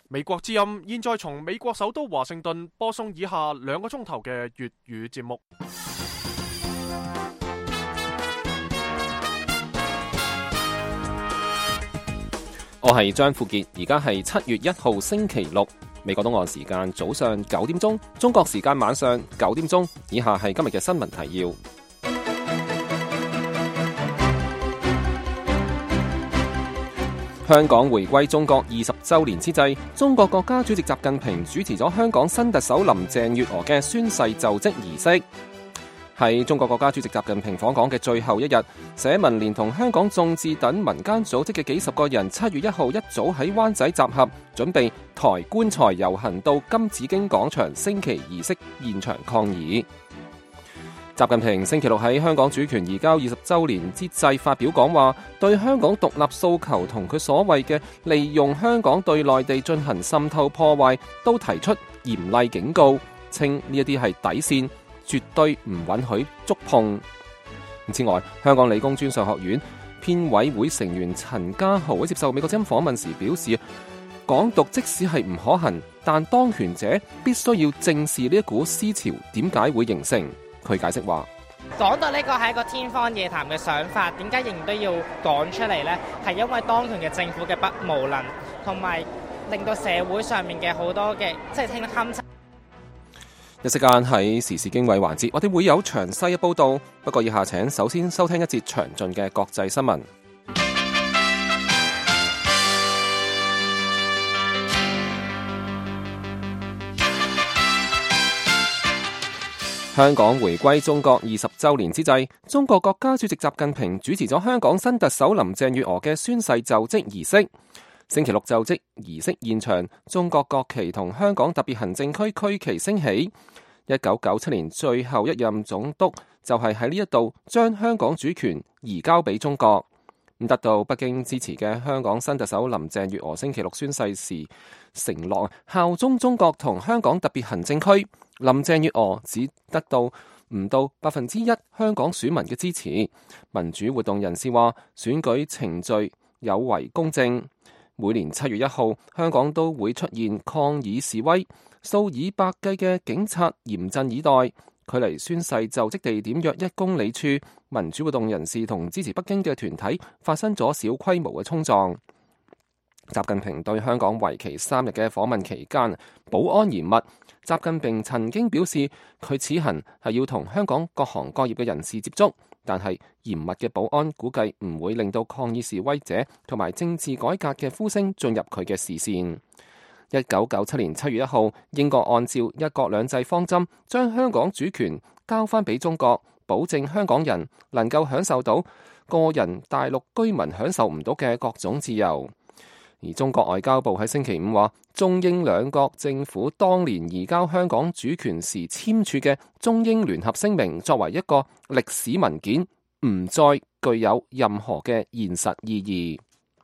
美國之音現在從美國首都華盛頓播送以下2個鐘頭嘅粵語節目。 我係張富傑，而家係7月1號星期六，美國東岸時間早上9點鐘，中國時間晚上9點鐘。以下係今日嘅新聞提要。香港回歸中國20週年之際，中國國家主席習近平主持咗香港新特首林鄭月娥嘅宣誓就職儀式。喺中國國家主席習近平訪港嘅最後一日，社民連同香港眾志等民間組織嘅幾十個人7月1號一早喺灣仔集合，準備抬棺材遊行到金紫荊廣場升旗儀式現場抗議。習近平星期六喺香港主權移交20週年之際發表講話，對香港獨立訴求同佢所謂嘅利用香港對內地進行滲透破壞都提出嚴厲警告，稱呢一啲係底線，絕對唔允許觸碰。此外，香港理工專上學院編委會成員陳家豪喺接受美國之音訪問時表示，港獨即使係唔可行，但當權者必須要正視呢一股思潮點解會形成。佢解釋話， 港獨呢個係一個天方夜譚嘅想法，點解仍然都要講出嚟呢？係因為當權嘅政府嘅不無能，同埋令到社會上面嘅好多嘅即係聽堪。 一息間喺時事經緯環節，我哋會有詳細嘅報導。不過以下請首先收聽一節詳盡嘅國際新聞。香港回歸中國20週年之際，中國國家主席習近平主持咗香港新特首林鄭月娥嘅宣誓就職儀式。星期六就職儀式現場，中國國旗同香港特別行政區區旗升起。1997年最後一任總督就係喺呢一度將香港主權移交俾中國。得到北京支持嘅香港新特首林鄭月娥星期六宣誓時承諾效忠中國同香港特別行政區。林鄭月娥只得到唔到1%香港選民嘅支持。民主活動人士話，選舉程序有違公正。每年7月1號，香港都會出現抗議示威，數以百計嘅警察嚴陣以待。距離宣誓就職地點約1公里處，民主活動人士同支持北京嘅團體發生咗小規模嘅衝撞。習近平對香港為期3日嘅訪問期間，保安嚴密。習近平曾經表示，佢此行係要同香港各行各業嘅人士接觸，但係嚴密嘅保安估計唔會令到抗議示威者同埋政治改革嘅呼聲進入佢嘅視線。1997年7月1號，英國按照一國兩制方針，將香港主權交翻俾中國，保證香港人能夠享受到個人大陸居民享受唔到嘅各種自由。而中國外交部喺星期5話，中英兩國政府當年移交香港主權時簽署嘅中英聯合聲明，作為一個歷史文件，唔再具有任何嘅現實意義。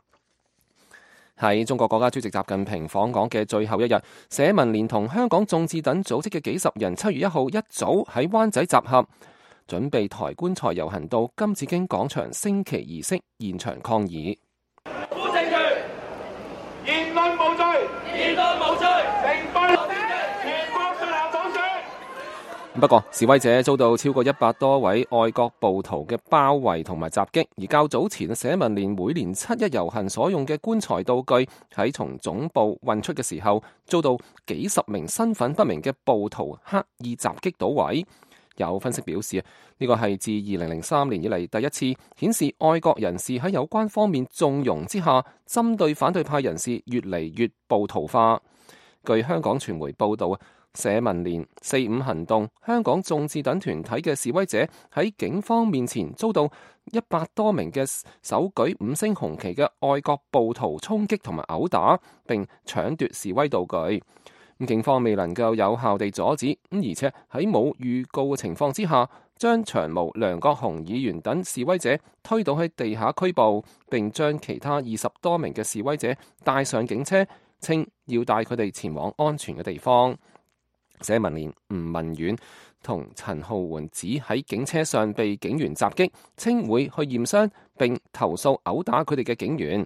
喺中國國家主席習近平訪港嘅最後一日，社民連同香港眾志等組織嘅幾十人7月1號一早喺灣仔集合，準備抬棺材遊行到金紫荊廣場升旗儀式現場抗議。 言論無罪，言論無罪，全國進行普選。 不過示威者遭到超過100多位愛國暴徒嘅包圍同埋襲擊，而較早前社民連每年7一遊行所用嘅棺材道具喺從總部運出嘅時候，遭到幾十名身份不明嘅暴徒刻意襲擊搗毀。有分析表示，呢個係自2003年以嚟第一次顯示愛國人士喺有關方面縱容之下，針對反對派人士越嚟越暴徒化。據香港傳媒報道，社民連、4.5行動、香港眾志等團體嘅示威者喺警方面前遭到100多名嘅手舉5星紅旗嘅愛國暴徒衝擊同埋毆打，並搶奪示威道具。警方未能夠有效地阻止，而且喺冇預告嘅情況之下，將長毛梁國雄議員等示威者推倒喺地下拘捕，並將其他20多名嘅示威者帶上警車，稱要帶佢哋前往安全嘅地方。社民連吳文遠同陳浩桓指喺警車上被警員襲擊，稱會去驗傷並投訴毆打佢哋嘅警員。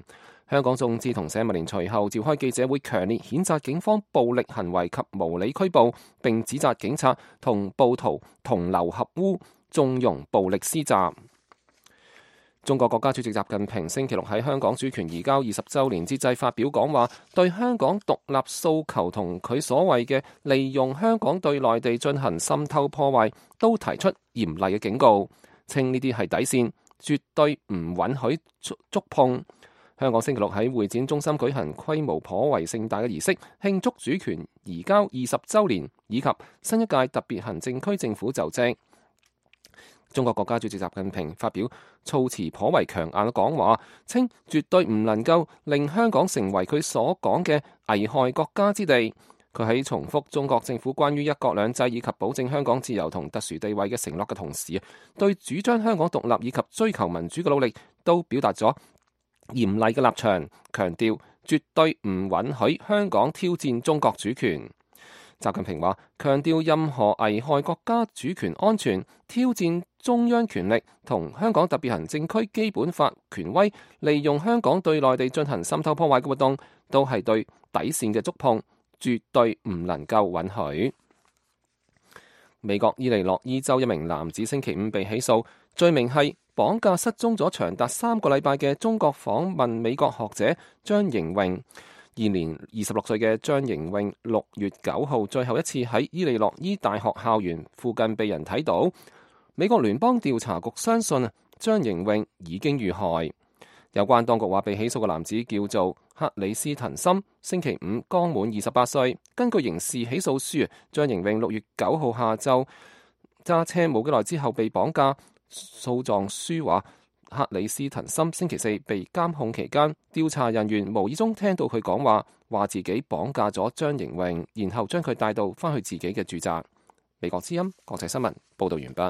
香港眾志同社民連隨後召開記者會，強烈譴責警方暴力行為及無理拘捕，並指責警察同暴徒同流合污，縱容暴力施襲。中國國家主席習近平星期六喺香港主權移交20週年之際發表講話，對香港獨立訴求同佢所謂嘅利用香港對內地進行滲透破壞，都提出嚴厲嘅警告，稱呢啲係底線，絕對唔允許觸碰。香港星期六喺會展中心舉行規模頗為盛大嘅儀式，慶祝主權移交20週年以及新一屆特別行政區政府就職。中國國家主席習近平發表措辭頗為強硬嘅講話，稱絕對唔能夠令香港成為佢所講嘅危害國家之地。佢喺重複中國政府關於一國兩制以及保證香港自由同特殊地位嘅承諾嘅同時，對主張香港獨立以及追求民主嘅努力都表達咗嚴厲嘅立場，強調絕對唔允許香港挑戰中國主權。習近平話，強調任何危害國家主權安全、挑戰中央權力同香港特別行政區基本法權威，利用香港對內地進行滲透破壞嘅活動，都係對底線嘅觸碰，絕對唔能夠允許。美國伊利諾伊州一名男子星期五被起訴，罪名係綁架失蹤咗長達3個禮拜嘅中國訪問美國學者張瑩穎。現年26歲嘅張瑩穎6月9號最後一次喺伊利諾伊大學校園附近被人睇到。美國聯邦調查局相信張瑩穎已經遇害。有關當局話，被起訴嘅男子叫做克里斯滕森，星期五剛滿28歲。根據刑事起訴書，張瑩穎6月9號下晝揸車冇幾耐之後被綁架。訴狀書話，克里斯滕森星期四被監控期間，調查人員無意中聽到佢講話，話自己綁架咗張瑩穎，然後將佢帶到返去自己嘅住宅。美國之音國際新聞報道完畢。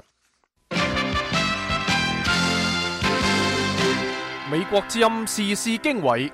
美國之音時事經緯，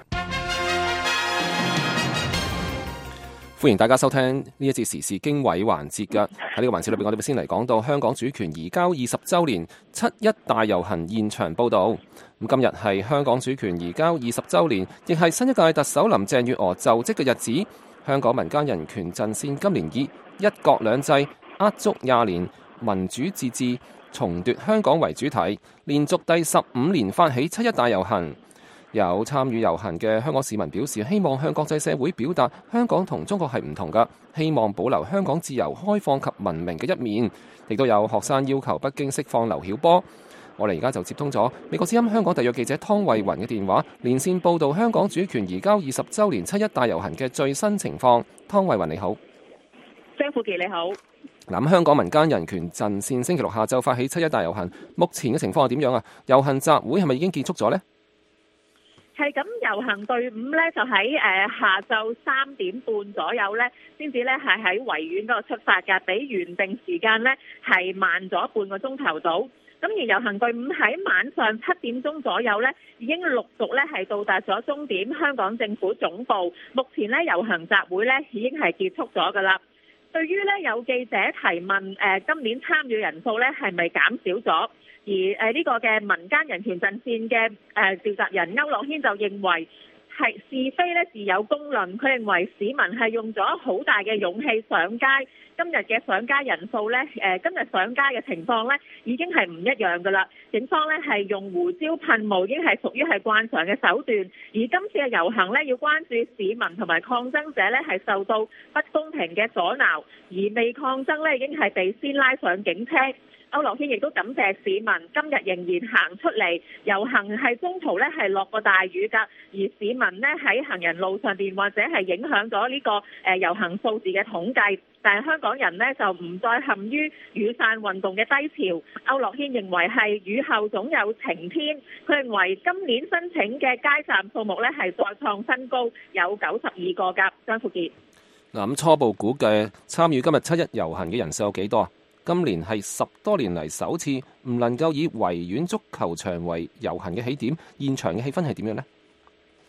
歡迎大家收聽呢一節時事經緯環節㗎。喺呢個環節裏邊，我哋會先嚟講到香港主權移交20週年7·1大遊行現場報導。咁今日係香港主權移交20週年，亦係新一屆特首林鄭月娥就職嘅日子。香港民間人權陣線今年以一國兩制握足20年，民主自治重奪香港為主題，連續第15年發起7·1大遊行。有參與遊行嘅香港市民表示，希望向國際社會表達香港同中國係唔同㗎，希望保留香港自由、開放及文明嘅一面。亦都有學生要求北京釋放劉曉波。我哋而家就接通咗美國之音香港特約記者湯慧雲嘅電話，連線報導香港主權移交20週年7·1大遊行嘅最新情況。湯慧雲你好。 張富傑你好。 嗱，香港民間人權陣線星期六下晝發起7·1大遊行，目前嘅情況係點樣啊？遊行集會係咪已經結束咗呢？ 係咁，遊行隊伍咧就喺下晝3點半左右咧，先至咧係喺維園嗰度出發㗎，比原定時間咧係慢咗半個鐘頭到。咁而遊行隊伍喺晚上7點鐘左右咧，已經陸續咧係到達咗終點香港政府總部。目前咧遊行集會咧已經係結束咗㗎啦。對於咧有記者提問，今年參與人數咧係咪減少咗？而呢個嘅民間人權陣線嘅召集人區諾軒就認為係是非咧自有公論，佢認為市民係用咗好大嘅勇氣上街，今日嘅上街人數咧今日上街嘅情況咧已經係唔一樣㗎啦。警方咧係用胡椒噴霧，已經係屬於係慣常嘅手段。而今次嘅遊行咧要關注市民同埋抗爭者咧係受到不公平嘅阻撓，而未抗爭咧已經係被先拉上警車。區諾軒亦都感謝市民今日仍然行出嚟遊行，係中途咧係落過大雨㗎，而市民呢喺行人路上邊或者係影響咗呢個遊行數字嘅統計，但係香港人呢就唔再陷於雨傘運動嘅低潮。區諾軒認為係雨後總有晴天，佢認為今年申請嘅街站數目咧係再創新高，有92個㗎。張富傑， 嗱，咁初步估計參與今日7·1遊行嘅人數有幾多啊？今年係10多年嚟首次唔能夠以維園足球場為遊行嘅起點，現場嘅氣氛係點樣呢？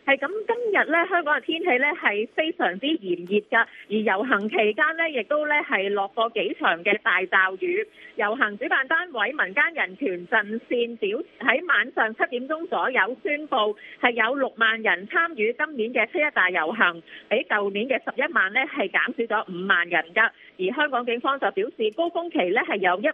係咁，今日咧香港嘅天氣咧係非常之炎熱㗎，而遊行期間咧亦都咧係落過幾場嘅大驟雨。遊行主辦單位民間人權陣線喺晚上7點鐘左右宣布係有6萬人參與今年嘅7·1大遊行，比舊年嘅11萬咧係減少咗5萬人㗎。而香港警方就表示，高峰期咧係有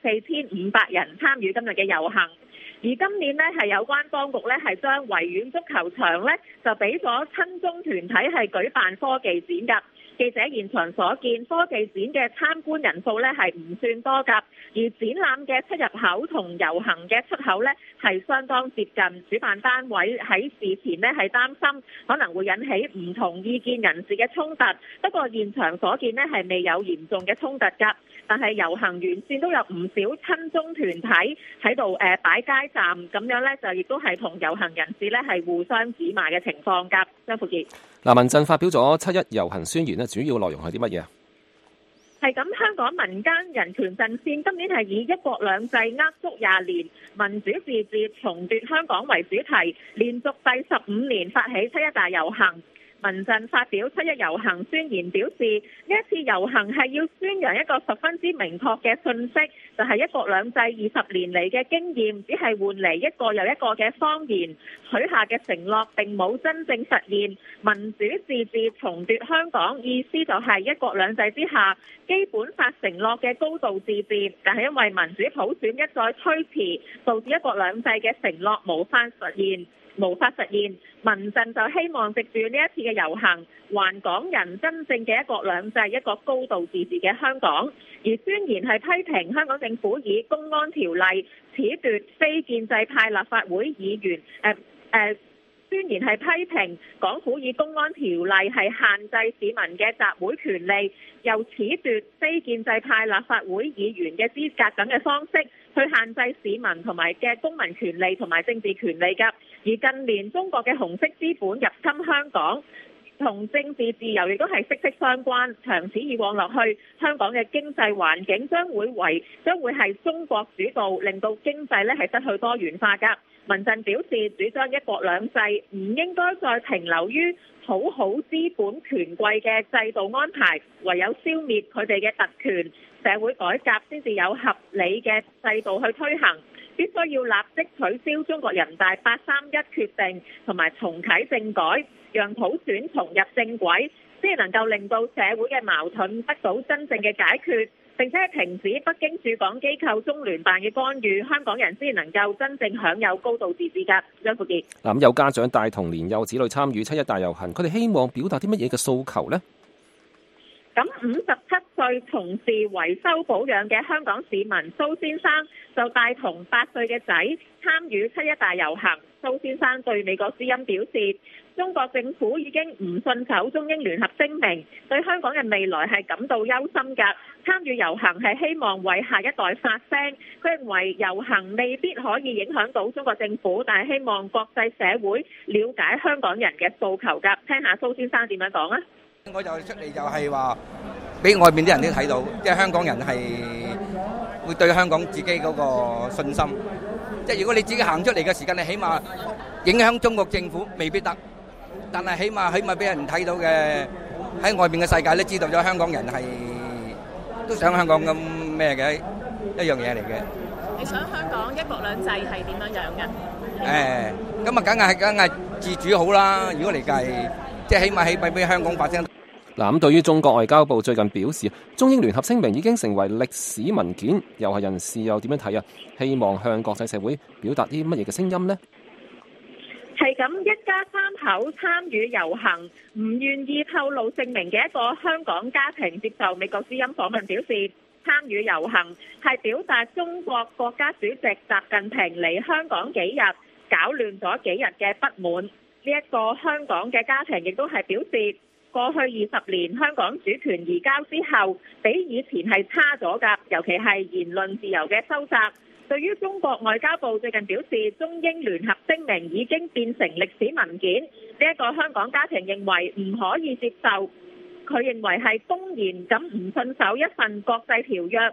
14,500人參與今日嘅遊行。而今年呢，係有關當局呢，係將維園足球場呢，就俾咗親中團體係舉辦科技展㗎。記者現場所見，科技展嘅參觀人數呢係唔算多㗎，而展覽嘅出入口同遊行嘅出口呢係相當接近。主辦單位喺事前呢係擔心可能會引起唔同意見人士嘅衝突，不過現場所見呢係未有嚴重嘅衝突㗎。但係遊行沿線都有唔少親中團體喺度擺街站，咁樣呢就亦都係同遊行人士呢係互相指罵嘅情況㗎。張富傑， 民陣發表咗7·1遊行宣言，主要內容係啲乜嘢？ 係咁，香港民間人權陣線今年係以一國兩制握足20年，民主自治重奪香港為主題，連續第15年發起7·1大遊行。民陣發表7·1遊行宣言，表示呢一次遊行係要宣揚一個十分之明確嘅訊息，就係一國兩制20年嚟嘅經驗，只係換嚟一個又一個嘅謊言，許下嘅承諾並冇真正實現。民主自治重奪香港，意思就係一國兩制之下基本法承諾嘅高度自治，但係因為民主普選一再推遲，導致一國兩制嘅承諾無法實現。民陣就希望藉住呢一次嘅遊行，還港人真正嘅一國兩制，一個高度自治嘅香港。而宣言係批評香港政府以公安條例褫奪非建制派立法會議員宣言係批評港府以公安條例係限制市民嘅集會權利，又褫奪非建制派立法會議員嘅資格等嘅方式，去限制市民同埋嘅公民權利同埋政治權利㗎。而近年中國嘅紅色資本入侵香港，同政治自由亦都係息息相關。長此以往落去，香港嘅經濟環境將會係中國主導，令到經濟咧係失去多元化㗎。民陣表示，主張一國兩制唔應該再停留於討好資本權貴嘅制度安排，唯有消滅佢哋嘅特權，社會改革先至有合理嘅制度去推行。必須要立即取消中國人大831決定，同埋重啟政改，讓普選重入正軌，先能夠令到社會嘅矛盾得到真正嘅解決，並且停止北京駐港機構中聯辦嘅干預，香港人先能夠真正享有高度自治㗎。張富傑， 咁有家長帶同年幼子女參與7·1大遊行，佢哋希望表達啲乜嘢嘅訴求呢？ 咁57歲從事維修保養嘅香港市民蘇先生就帶同8歲嘅仔參與7·1大遊行。蘇先生對美國之音表示，中國政府已經唔信守中英聯合聲明，對香港嘅未來係感到憂心㗎。參與遊行係希望為下一代發聲。佢認為遊行未必可以影響到中國政府，但係希望國際社會了解香港人嘅訴求㗎。聽下蘇先生點樣講啊！ 我就出嚟就係話，俾外面啲人都睇到，即係香港人係會對香港自己嗰個信心。即係如果你自己行出嚟嘅時間，你起碼影響中國政府未必得，但係起碼俾人睇到嘅，喺外面嘅世界都知道咗香港人係都想香港咁咩嘅一樣嘢嚟嘅。 你想香港一國兩制係點樣樣嘅？ 咁啊，梗係自主好啦。如果嚟計，即係起碼俾香港發聲。 咁對於中國外交部最近表示，中英聯合聲明已經成為歷史文件，遊行人士又點樣睇啊？希望向國際社會表達啲乜嘢嘅聲音呢？ 係咁，一家3口參與遊行，唔願意透露姓名嘅一個香港家庭接受美國之音訪問表示，參與遊行係表達中國國家主席習近平嚟香港幾日，搞亂咗幾日嘅不滿。呢一個香港嘅家庭亦都係表示，過去20年香港主權移交之後，比以前係差咗㗎，尤其係言論自由嘅收窄。對於中國外交部最近表示，中英聯合聲明已經變成歷史文件，呢一個香港家庭認為唔可以接受。佢認為係公然咁唔信守一份國際條約，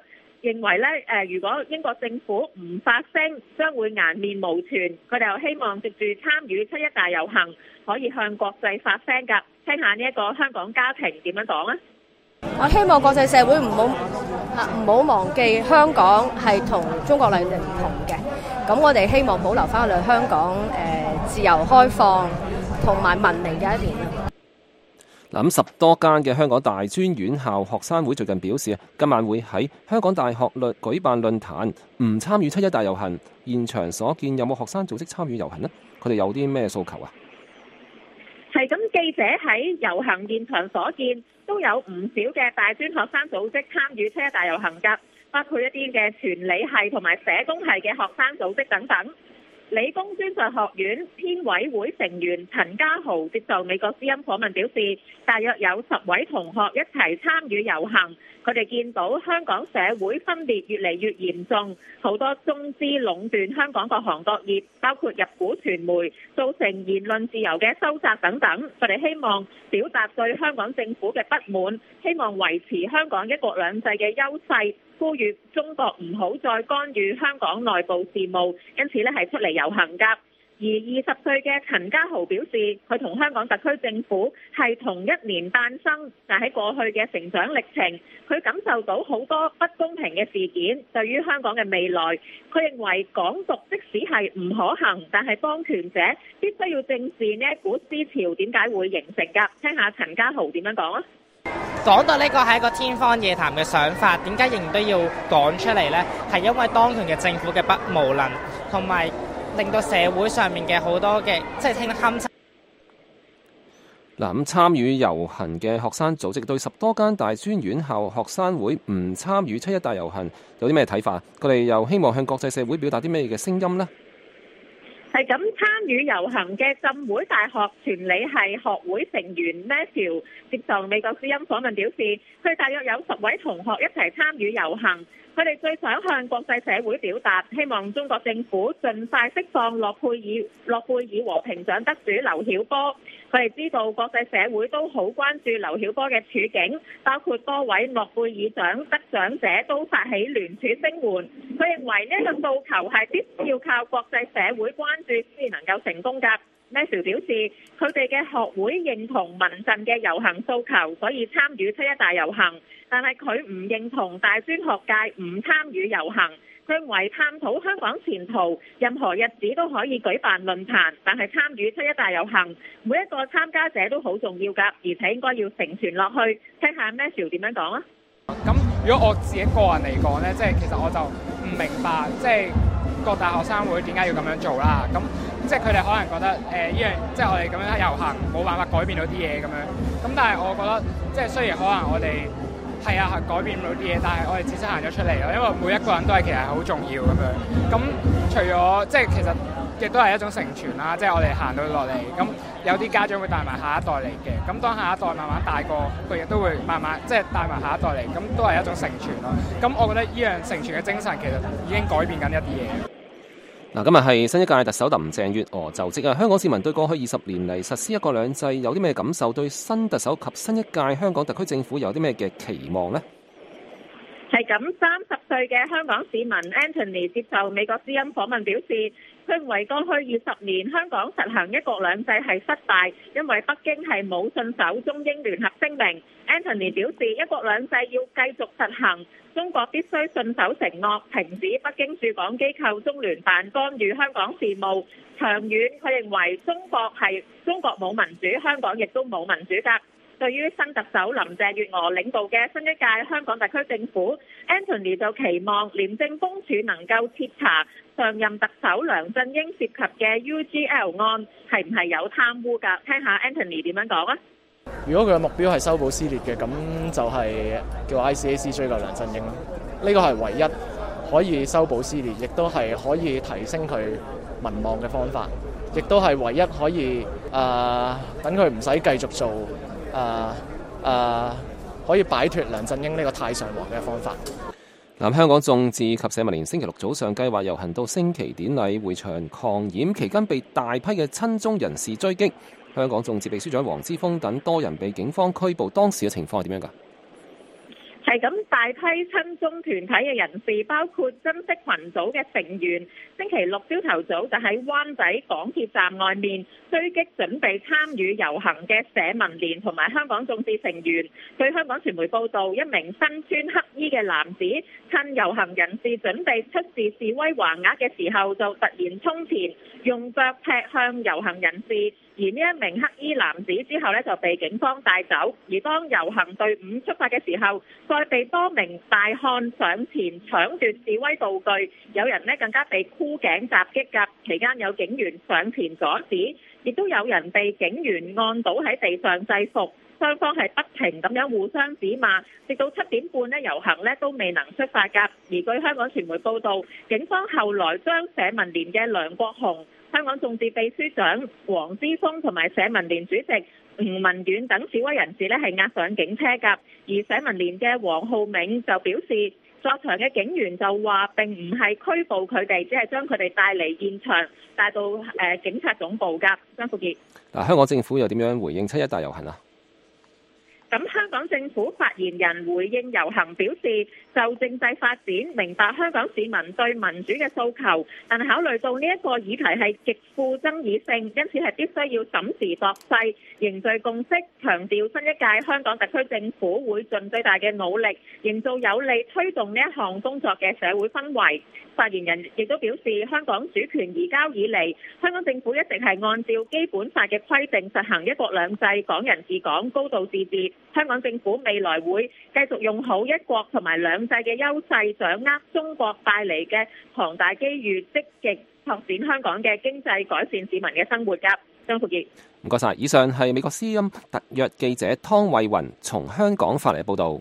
認為咧如果英國政府唔發聲，將會顏面無存。佢哋又希望藉住參與7·1大遊行，可以向國際發聲㗎。聽下呢一個香港家庭點樣講啊！ 我希望國際社會唔好忘記香港係同中國內地唔同嘅，咁我哋希望保留翻我哋香港自由開放同埋文明嘅一面。 嗱，咁10多間嘅香港大專院校學生會最近表示，今晚會喺香港大學舉辦論壇，唔參與7·1大遊行。現場所見有冇學生組織參與遊行呢？佢哋有啲咩訴求啊？ 係咁，記者喺遊行現場所見，都有唔少嘅大專學生組織參與7·1大遊行㗎，包括一啲嘅傳理系同埋社工系嘅學生組織等等。理工專上學院編委會成員陳家豪接受美國之音訪問表示，大約有10位同學一齊參與遊行。佢哋見到香港社會分裂越嚟越嚴重，好多中資壟斷香港各行各業，包括入股傳媒，造成言論自由嘅收窄等等。佢哋希望表達對香港政府嘅不滿，希望維持香港一國兩制嘅優勢，呼籲中國唔好再干預香港內部事務，因此係出嚟遊行㗎。而20歲嘅陳家豪表示，佢同香港特區政府係同一年誕生，但喺過去嘅成長歷程，佢感受到好多不公平嘅事件。對於香港嘅未來，佢認為港獨即使係唔可行，但係當權者必須要正視呢一股思潮點解會形成㗎。聽下陳家豪點樣講啊！ 講到呢個係一個天方夜譚嘅想法，點解仍然都要講出嚟呢？係因為當權嘅政府嘅不無能，同埋令到社會上面嘅好多嘅即係聽得堪。 嗱，咁參與遊行嘅學生組織對10多間大專院校學生會唔參與7·1大遊行有啲咩睇法？佢哋又希望向國際社會表達啲咩嘅聲音呢？ 係咁，參與遊行嘅浸會大學傳理系學會成員 Matthew 接受美國之音訪問表示，佢大約有10位同學一齊參與遊行。佢哋最想向國際社會表達，希望中國政府盡快釋放諾貝爾和平獎得主劉曉波。佢哋知道國際社會都好關注劉曉波嘅處境，包括多位諾貝爾獎得獎者都發起聯署聲援。佢認為呢一個訴求係必須要靠國際社會關注先能夠成功㗎。Matthew 表示，佢哋嘅學會認同民陣嘅遊行訴求，所以參與7·1大遊行。但係佢唔認同大專學界唔參與遊行。佢認為探討香港前途，任何日子都可以舉辦論壇，但係參與7·1大遊行，每一個參加者都好重要㗎，而且應該要承傳落去。聽下 Matthew 點樣講啊？ 咁如果我自己個人嚟講呢，即係其實我就唔明白，即係各大學生會點解要咁樣做啦？咁即係佢哋可能覺得呢樣，即係我哋咁樣遊行冇辦法改變到啲嘢咁樣。咁但係我覺得，即係雖然可能我哋係改變唔到啲嘢，但係我哋至少行咗出嚟咯。因為每一個人都係其實係好重要咁樣。咁除咗即係其實亦都係一種承傳啦，即係我哋行到落嚟，咁有啲家長會帶埋下一代嚟嘅。咁當下一代慢慢大個，佢亦都會慢慢即係帶埋下一代嚟，咁都係一種承傳咯。咁我覺得呢樣承傳嘅精神其實已經改變緊一啲嘢。 嗱，今日係新一屆特首林鄭月娥就職啊！香港市民對過去20年嚟實施一國兩制有啲咩感受？對新特首及新一屆香港特區政府有啲咩嘅期望呢？ 係咁，30歲嘅香港市民 Anthony 接受美國之音訪問表示，佢認為過去20年香港實行一國兩制係失敗，因為北京係冇信守中英聯合聲明。Anthony 表示，一國兩制要繼續實行，中國必須信守承諾，停止北京駐港機構中聯辦干預香港事務。長遠，佢認為中國冇民主，香港亦都冇民主㗎。對於新特首林鄭月娥領導嘅新一屆香港特區政府 ，Anthony 就期望廉政公署能夠徹查上任特首梁振英涉及嘅 UGL 案係唔係有貪污㗎？聽下 Anthony 點樣講啊！ 如果佢嘅目標係修補撕裂嘅，咁就係叫 ICAC 追究梁振英啦。呢個係唯一可以修補撕裂，亦都係可以提升佢民望嘅方法，亦都係唯一可以等佢唔使繼續做。可以擺脫梁振英呢個太上皇嘅方法。 香港眾志及社民連星期六早上計劃遊行到升旗典禮會場抗議，期間被大批嘅親中人士追擊。香港眾志秘書長黃之鋒等多人被警方拘捕，當時嘅情況係點樣㗎？ 係係咁，大批親中團體嘅人士，包括珍惜群組嘅成員，星期六朝頭早就喺灣仔港鐵站外面追擊準備參與遊行嘅社民連同埋香港眾志成員。據香港傳媒報道，一名身穿黑衣嘅男子趁遊行人士準備出示示威橫額嘅時候，就突然衝前，用腳踢向遊行人士。而呢一名黑衣男子之後就被警方帶走。而當遊行隊伍出發嘅時候，再被多名大漢上前搶奪示威道具，有人更加被箍頸襲擊㗎。期間有警員上前阻止，亦都有人被警員按倒喺地上制服。雙方係不停咁樣互相指罵，直到7點半遊行都未能出發㗎。而據香港傳媒報道，警方後來將社民連嘅梁國雄、香港眾志秘書長黃之鋒同埋社民連主席吳文遠等示威人士係押上警車㗎。而社民連嘅黃浩銘就表示，在場嘅警員就話並唔係拘捕佢哋，只係將佢哋帶嚟現場，帶到警察總部㗎。張富傑。 香港政府又點樣回應7·1大遊行啊？ 咁香港政府發言人回應遊行表示，就政制發展，明白香港市民對民主嘅訴求，但考慮到呢一個議題係極富爭議性，因此係必須要審時度勢，凝聚共識，強調新一屆香港特區政府會盡最大嘅努力，營造有利推動呢一項工作嘅社會氛圍。發言人亦都表示，香港主權移交以嚟，香港政府一直係按照基本法嘅規定實行一國兩制、港人治港、高度自治。香港政府未來會繼續用好一國同埋兩制嘅優勢，掌握中國帶嚟嘅龐大機遇，積極拓展香港嘅經濟，改善市民嘅生活㗎。張富傑， 唔該晒。以上係美國之音特約記者湯慧雲從香港發嚟嘅報導。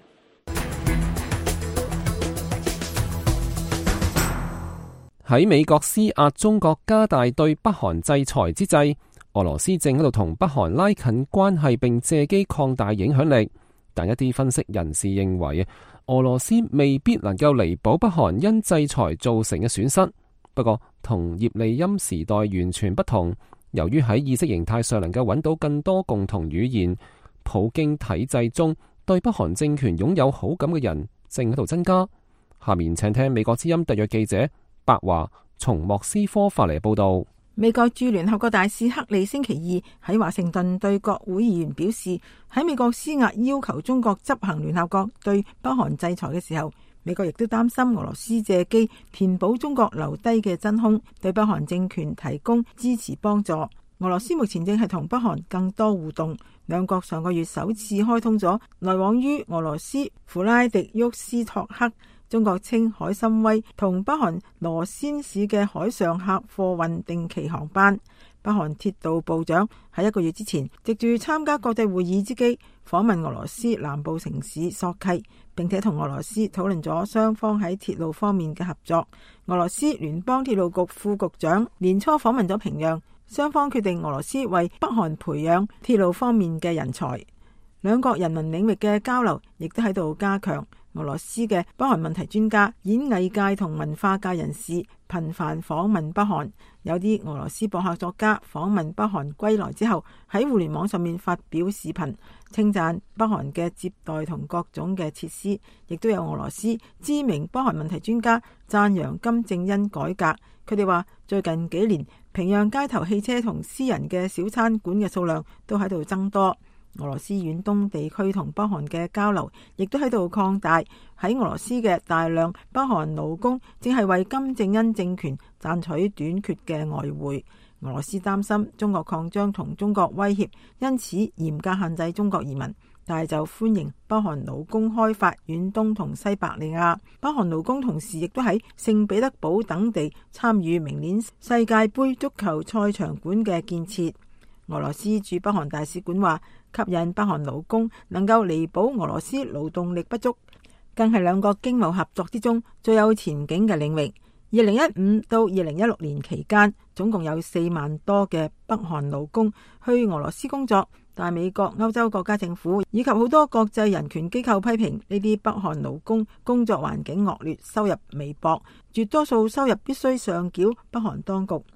喺美國施壓中國加大對北韓制裁之際，俄羅斯正喺度同北韓拉近關係，並借機擴大影響力。但一啲分析人士認為，俄羅斯未必能夠彌補北韓因制裁造成嘅損失。不過，同葉利欽時代完全不同。由於喺意識形態上能夠揾到更多共同語言，普京體制中對北韓政權擁有好感嘅人正喺度增加。下面請聽美國之音特約記者白華從莫斯科發嚟報道。 美國駐聯合國大使克里星期二喺華盛頓對國會議員表示，喺美國施壓要求中國執行聯合國對北韓制裁嘅時候，美國亦都擔心俄羅斯借機填補中國留低嘅真空，對北韓政權提供支持幫助。俄羅斯目前正係同北韓更多互動，兩國上個月首次開通咗來往於俄羅斯弗拉迪沃斯托克，中國稱海參崴同北韓羅先市嘅海上客貨運定期航班。北韓鐵道部長喺1個月之前，藉住參加國際會議之機，訪問俄羅斯南部城市索契，並且同俄羅斯討論咗雙方喺鐵路方面嘅合作。俄羅斯聯邦鐵路局副局長年初訪問咗平壤，雙方決定俄羅斯為北韓培養鐵路方面嘅人才，兩國人民領域嘅交流亦都喺度加強。俄羅斯嘅北韓問題專家、演藝界同文化界人士頻繁訪問北韓，有啲俄羅斯博客作家訪問北韓歸來之後，喺互聯網上面發表視頻，稱讚北韓嘅接待同各種嘅設施，亦都有俄羅斯知名北韓問題專家讚揚金正恩改革。佢哋話最近幾年，平壤街頭汽車同私人嘅小餐館嘅數量都喺度增多。俄羅斯遠東地區同北韓嘅交流亦都喺度擴大，喺俄羅斯嘅大量北韓勞工正係為金正恩政權賺取短缺嘅外匯。俄羅斯擔心中國擴張同中國威脅，因此嚴格限制中國移民，但係就歡迎北韓勞工開發遠東同西伯利亞。北韓勞工同時亦都喺聖彼得堡等地參與明年世界盃足球賽場館嘅建設。俄羅斯駐北韓大使館話，吸引北韓勞工能夠彌補俄羅斯勞動力不足，更係兩國經貿合作之中最有前景嘅領域。2015到2016年期間，總共有4萬多嘅北韓勞工去俄羅斯工作，但美國、歐洲國家政府以及好多國際人權機構批評呢啲北韓勞工工作環境惡劣，收入微薄，絕多數收入必須上繳北韓當局。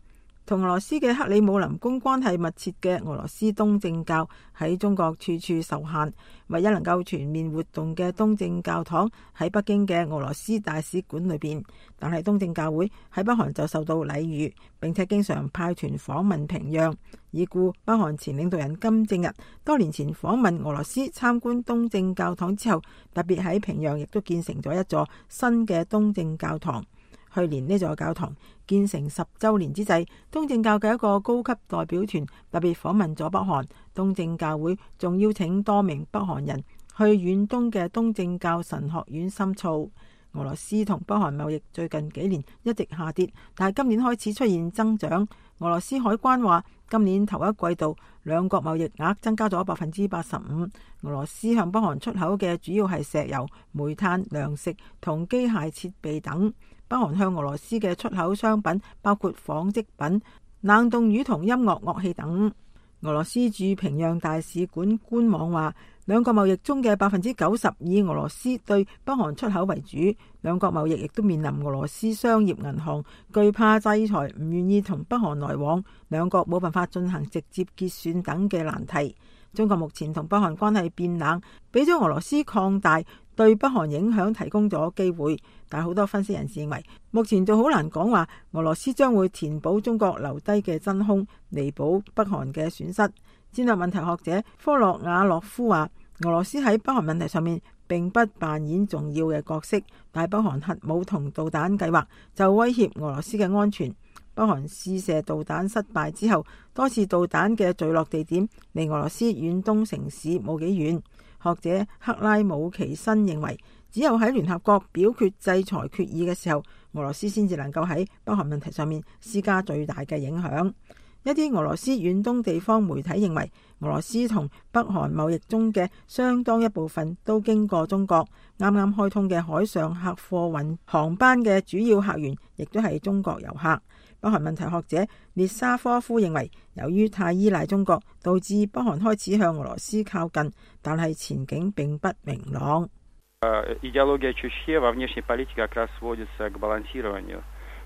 同俄羅斯嘅克里姆林宮關係密切嘅俄羅斯東正教喺中國處處受限，唯一能夠全面活動嘅東正教堂喺北京嘅俄羅斯大使館裏邊，但係東正教會喺北韓就受到禮遇，並且經常派團訪問平壤。已故北韓前領導人金正日多年前訪問俄羅斯參觀東正教堂之後，特別喺平壤亦都建成咗一座新嘅東正教堂。去年呢座教堂建成10週年之際，東正教嘅一個高級代表團特別訪問咗北韓，東正教會仲邀請多名北韓人去遠東嘅東正教神學院深造。俄羅斯同北韓貿易最近幾年一直下跌，但係今年開始出現增長。俄羅斯海關話，今年頭一季度兩國貿易額增加咗85%。俄羅斯向北韓出口嘅主要係石油、煤炭、糧食同機械設備等。北韓向俄羅斯嘅出口商品包括紡織品、冷凍魚同音樂樂器等。俄羅斯駐平壤大使館官網話，兩國貿易中嘅90%以俄羅斯對北韓出口為主，兩國貿易亦都面臨俄羅斯商業銀行懼怕制裁，唔願意同北韓來往，兩國冇辦法進行直接結算等嘅難題。中國目前同北韓關係變冷，俾咗俄羅斯擴大對北韓影響提供咗機會，但好多分析人士認為，目前就好難講話俄羅斯將會填補中國留低嘅真空，彌補北韓嘅損失。戰略問題學者科洛瓦洛夫話，俄羅斯喺北韓問題上面並不扮演重要嘅角色，但北韓核武同導彈計劃就威脅俄羅斯嘅安全。北韓試射導彈失敗之後，多次導彈嘅墜落地點離俄羅斯遠東城市冇幾遠。學者克拉姆奇申認為，只有喺聯合國表決制裁決議嘅時候，俄羅斯先至能夠喺北韓問題上面施加最大嘅影響。一啲俄羅斯遠東地方媒體認為，俄羅斯同北韓貿易中嘅相當一部分都經過中國，啱啱開通嘅海上客貨運航班嘅主要客源亦都係中國遊客。北韓問題學者列沙科夫認為，由於太依賴中國，導致北韓開始向俄羅斯靠近，但係前景並不明朗。 Идеология Чучхе во внешней политике как раз сводится к балансированию.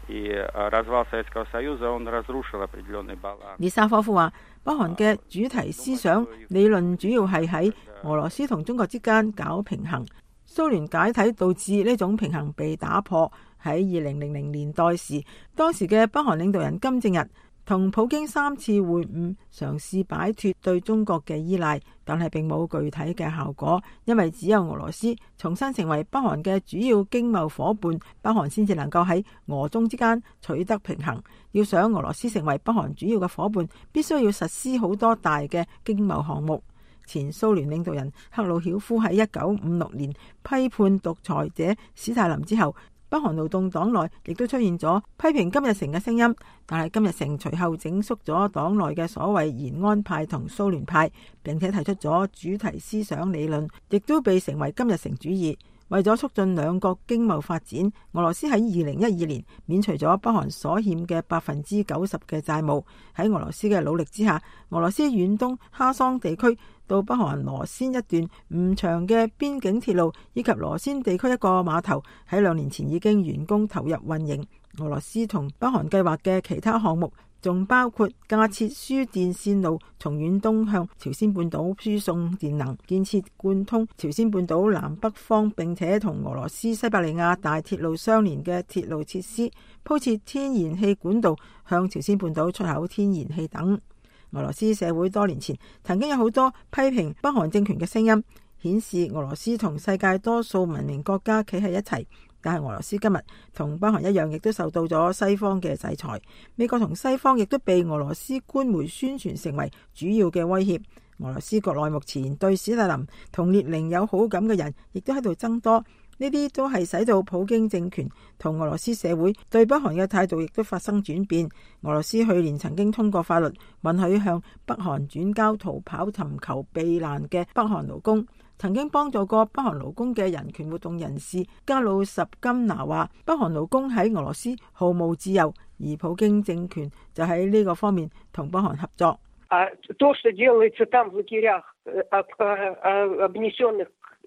列沙科夫話，北韓嘅主題思想理論主要係喺俄羅斯同中國之間搞平衡。蘇聯解體導致呢種平衡被打破。喺2000年代時，當時嘅北韓領導人金正日同普京3次會晤，嘗試擺脫對中國嘅依賴，但係並冇具體嘅效果，因為只有俄羅斯重新成為北韓嘅主要經貿夥伴，北韓先至能夠喺俄中之間取得平衡。要想俄羅斯成為北韓主要嘅夥伴，必須要實施好多大嘅經貿項目。前蘇聯領導人赫魯曉夫喺1956年批判獨裁者史太林之後，北韓勞動黨內亦都出現咗批評金日成嘅聲音，但係金日成隨後整肅咗黨內嘅所謂延安派同蘇聯派，並且提出咗主題思想理論，亦都被稱為金日成主義。為咗促進兩國經貿發展，俄羅斯喺2012年免除咗北韓所欠嘅90%嘅債務。喺俄羅斯嘅努力之下，俄羅斯遠東哈桑地區到北韓羅先一段唔長嘅邊境鐵路，以及羅先地區一個碼頭，喺2年前已經完工投入運營。俄羅斯同北韓計劃嘅其他項目，仲包括架設輸電線路，從遠東向朝鮮半島輸送電能；建設貫通朝鮮半島南北方並且同俄羅斯西伯利亞大鐵路相連嘅鐵路設施；鋪設天然氣管道，向朝鮮半島出口天然氣等。俄羅斯社會多年前曾經有好多批評北韓政權嘅聲音，顯示俄羅斯同世界多數文明國家企喺一齊。但係俄羅斯今日同北韓一樣，亦都受到咗西方嘅制裁。美國同西方亦都被俄羅斯官媒宣傳成為主要嘅威脅。俄羅斯國內目前對史太林同列寧有好感嘅人，亦都喺度增多。呢啲都係使到普京政權同俄羅斯社會對北韓嘅態度亦都發生轉變。俄羅斯去年曾經通過法律，允許向北韓轉交逃跑尋求避難嘅北韓勞工。曾經幫助過北韓勞工嘅人權活動人士加魯什金娜話，北韓勞工喺俄羅斯毫無自由，而普京政權就喺呢個方面同北韓合作。 То, что делается там в лагерях обнесенных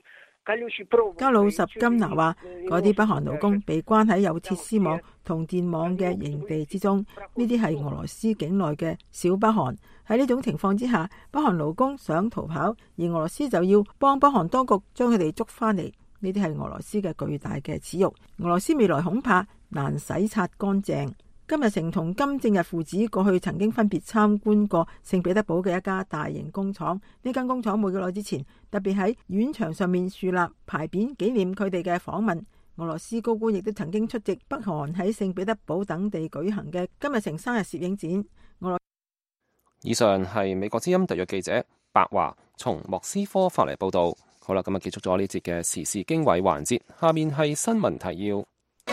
加魯什金娜話：嗰啲北韓勞工被關喺有鐵絲網同電網嘅營地之中，呢啲係俄羅斯境內嘅小北韓。喺呢種情況之下，北韓勞工想逃跑，而俄羅斯就要幫北韓當局將佢哋捉翻嚟。呢啲係俄羅斯嘅巨大嘅恥辱，俄羅斯未來恐怕難洗刷乾淨。金日成同金正日父子過去曾經分別參觀過聖彼得堡嘅一家大型工廠。呢間工廠冇幾耐之前，特別喺院牆上面樹立牌匾紀念佢哋嘅訪問。俄羅斯高官亦都曾經出席北韓喺聖彼得堡等地舉行嘅金日成生日攝影展。 以上係美國之音特約記者白華從莫斯科發嚟報道。好啦，今日結束咗呢節嘅時事經緯環節，下面係新聞提要。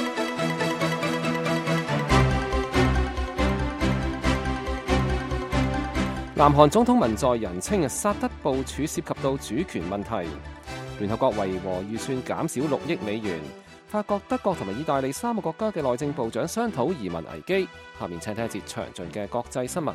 南韓總統文在寅稱薩德部署涉及到主權問題。聯合國維和預算減少6億美元。法國、德國同埋意大利3個國家嘅內政部長商討移民危機。下面請聽一節詳盡嘅國際新聞。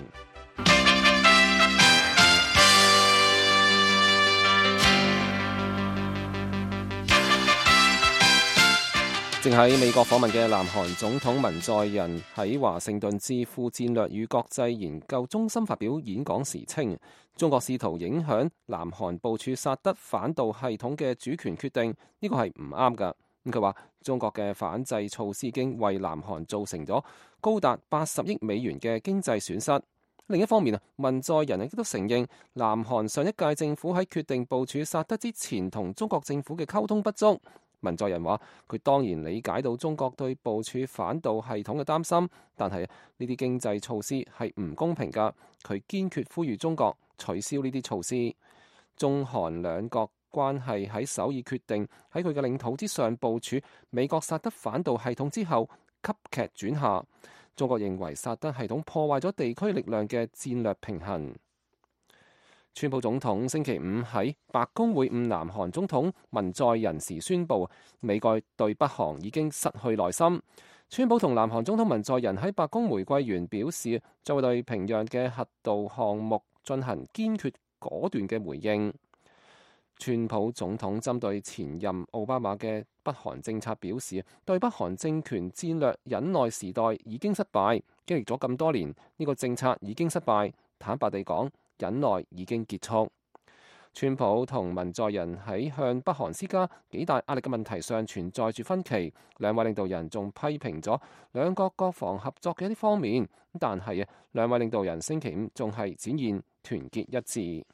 正喺美國訪問嘅南韓總統文在寅喺華盛頓智庫戰略與國際研究中心發表演講時稱，中國試圖影響南韓部署薩德反導系統嘅主權決定，呢個係唔啱㗎。佢話中國嘅反制措施已經為南韓造成咗高達80億美元嘅經濟損失。另一方面文在寅亦都承認南韓上一屆政府喺決定部署薩德之前同中國政府嘅溝通不足。文在寅話：佢當然理解到中國對部署反導系統嘅擔心，但係呢啲經濟措施係唔公平㗎。佢堅決呼籲中國取消呢啲措施。中韓兩國關係喺首爾決定喺佢嘅領土之上部署美國薩德反導系統之後急劇轉下。中國認為薩德系統破壞咗地區力量嘅戰略平衡。川普總統星期五喺白宮會晤南韓總統文在寅時宣布，美國對北韓已經失去耐心。川普同南韓總統文在寅喺白宮玫瑰園表示，將會對平壤嘅核導項目進行堅決果斷嘅回應。川普總統針對前任奧巴馬嘅北韓政策表示，對北韓政權戰略忍耐時代已經失敗，經歷咗咁多年，呢個政策已經失敗。坦白地講，忍耐已經結束。川普同文在寅喺向北韓施加幾大壓力嘅問題上存在住分歧，兩位領導人仲批評咗兩國國防合作嘅一啲方面，但係兩位領導人星期五仲係展現團結一致。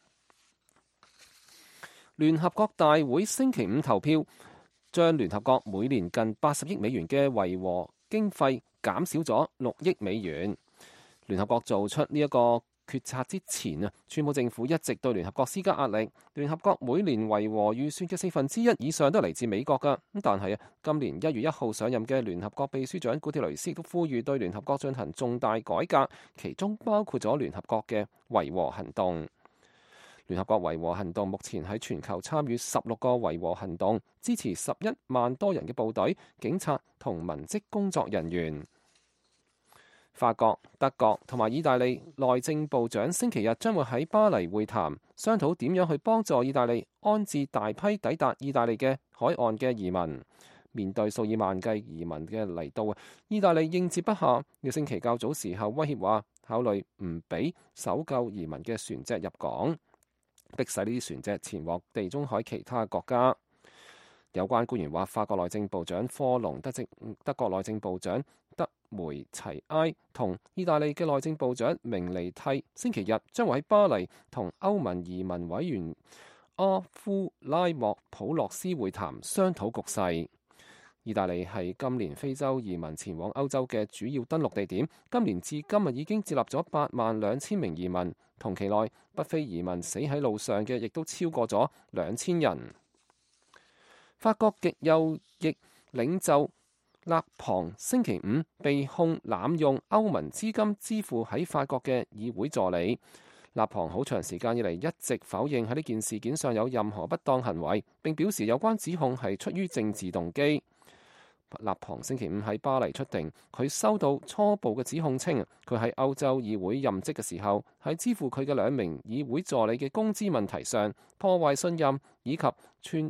聯合國大會星期五投票，將聯合國每年近80億美元嘅維和經費減少咗6億美元。聯合國做出呢一個決策之前川普政府一直對聯合國施加壓力。聯合國每年維和預算嘅1/4以上都嚟自美國㗎。但係今年1月1號上任嘅聯合國秘書長古鐵雷斯都呼籲對聯合國進行重大改革，其中包括咗聯合國嘅維和行動。聯合國維和行動目前喺全球參與16個維和行動，支持11萬多人嘅部隊、警察同文職工作人員。法國、德國同埋意大利內政部長星期日將會喺巴黎會談，商討點樣去幫助意大利安置大批抵達意大利嘅海岸嘅移民。面對數以萬計移民嘅嚟到，意大利應接不暇。呢星期較早時候威脅話，考慮唔俾搜救移民嘅船隻入港，迫使呢啲船隻前往地中海其他國家。有關官員話，法國內政部長科隆、德國內政部長德梅齊埃同意大利嘅內政部長明尼蒂星期日將會喺巴黎同歐盟移民委員阿夫拉莫普洛斯會談，商討局勢。意大利係今年非洲移民前往歐洲嘅主要登陸地點，今年至今已經接納咗82000名移民，同期內北非移民死喺路上嘅亦都超過咗2000人。法國極右翼領袖勒龐星期五被控濫用歐盟資金支付喺法國嘅議會助理。勒龐好長時間以嚟一直否認喺呢件事件上有任何不當行為，並表示有關指控係出於政治動機。勒龐星期五喺巴黎出庭，佢收到初步嘅指控稱，佢喺歐洲議會任職嘅時候，喺支付佢嘅2名議會助理嘅工資問題上破壞信任，以及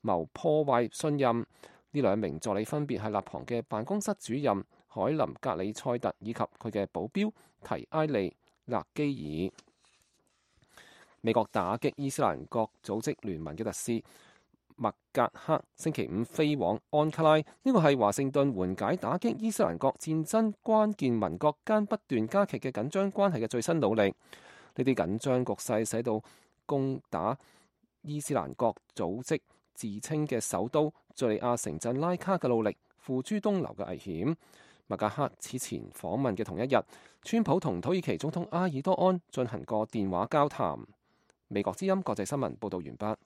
謀破壞信任。呢兩名助理分別係勒龐嘅辦公室主任海林格里塞特以及佢嘅保鏢提埃利勒基爾。美國打擊伊斯蘭國組織聯盟嘅特使麥格克星期五飛往安卡拉，呢個係華盛頓緩解打擊伊斯蘭國戰爭關鍵盟國間不斷加劇嘅緊張關係嘅最新努力。呢啲緊張局勢使到攻打伊斯蘭國組織自稱嘅首都敘利亞城鎮拉卡嘅努力付諸東流嘅危險。麥格克此前訪問嘅同一日，川普同土耳其總統埃爾多安進行過電話交談。美國之音國際新聞報道完畢。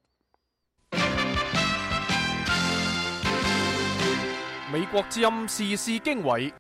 美國之音時事經緯，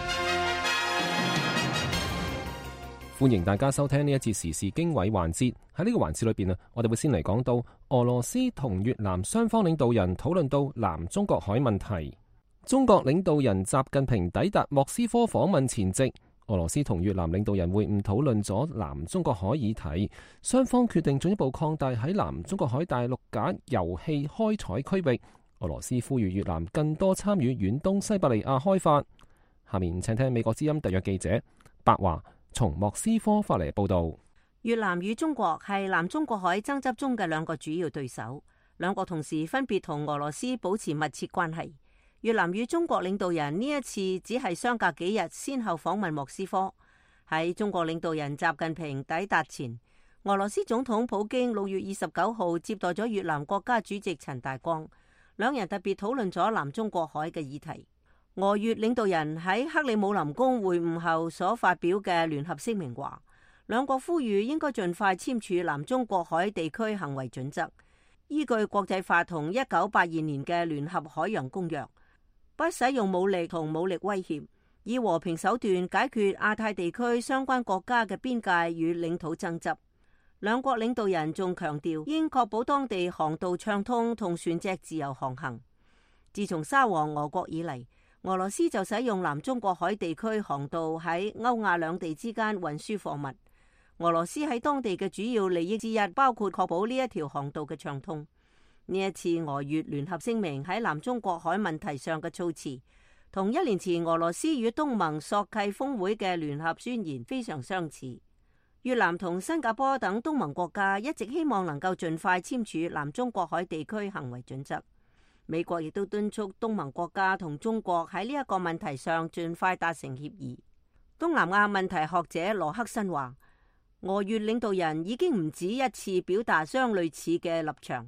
歡迎大家收聽呢一節時事經緯環節。喺呢個環節裏邊我哋會先嚟講到俄羅斯同越南雙方領導人討論到南中國海問題。中國領導人習近平抵達莫斯科訪問前夕，俄羅斯同越南領導人會晤討論咗南中國海議題，雙方決定進一步擴大喺南中國海大陸架油氣開採區域。俄羅斯呼籲越南更多參與遠東西伯利亞開發。下面請聽美國之音特約記者白華從莫斯科發嚟報道。 越南與中國係南中國海爭執中嘅兩個主要對手，兩國同時分別同俄羅斯保持密切關係。越南與中國領導人呢一次只係相隔幾日先後訪問莫斯科。喺中國領導人習近平抵達前，俄羅斯總統普京6月29號接待咗越南國家主席陳大光，兩人特別討論咗南中國海嘅議題。俄越領導人喺克里姆林宮會晤後所發表嘅聯合聲明話，兩國呼籲應該盡快簽署南中國海地區行為準則，依據國際法同1982年嘅聯合海洋公約，不使用武力同武力威脅，以和平手段解決亞太地區相關國家嘅邊界與領土爭執。兩國領導人仲強調應確保當地航道暢通同船隻自由航行。自從沙皇俄國以嚟，俄羅斯就使用南中國海地區航道喺歐亞兩地之間運輸貨物。俄羅斯喺當地嘅主要利益之一包括確保呢一條航道嘅暢通。呢一次俄越聯合聲明喺南中國海問題上嘅措辭，同1年前俄羅斯與東盟索契峰會嘅聯合宣言非常相似。越南同新加坡等東盟國家一直希望能夠盡快簽署南中國海地區行為準則。美國亦都敦促東盟國家同中國喺呢一個問題上盡快達成協議。東南亞問題學者羅克申話，俄越領導人已經唔止一次表達相類似嘅立場。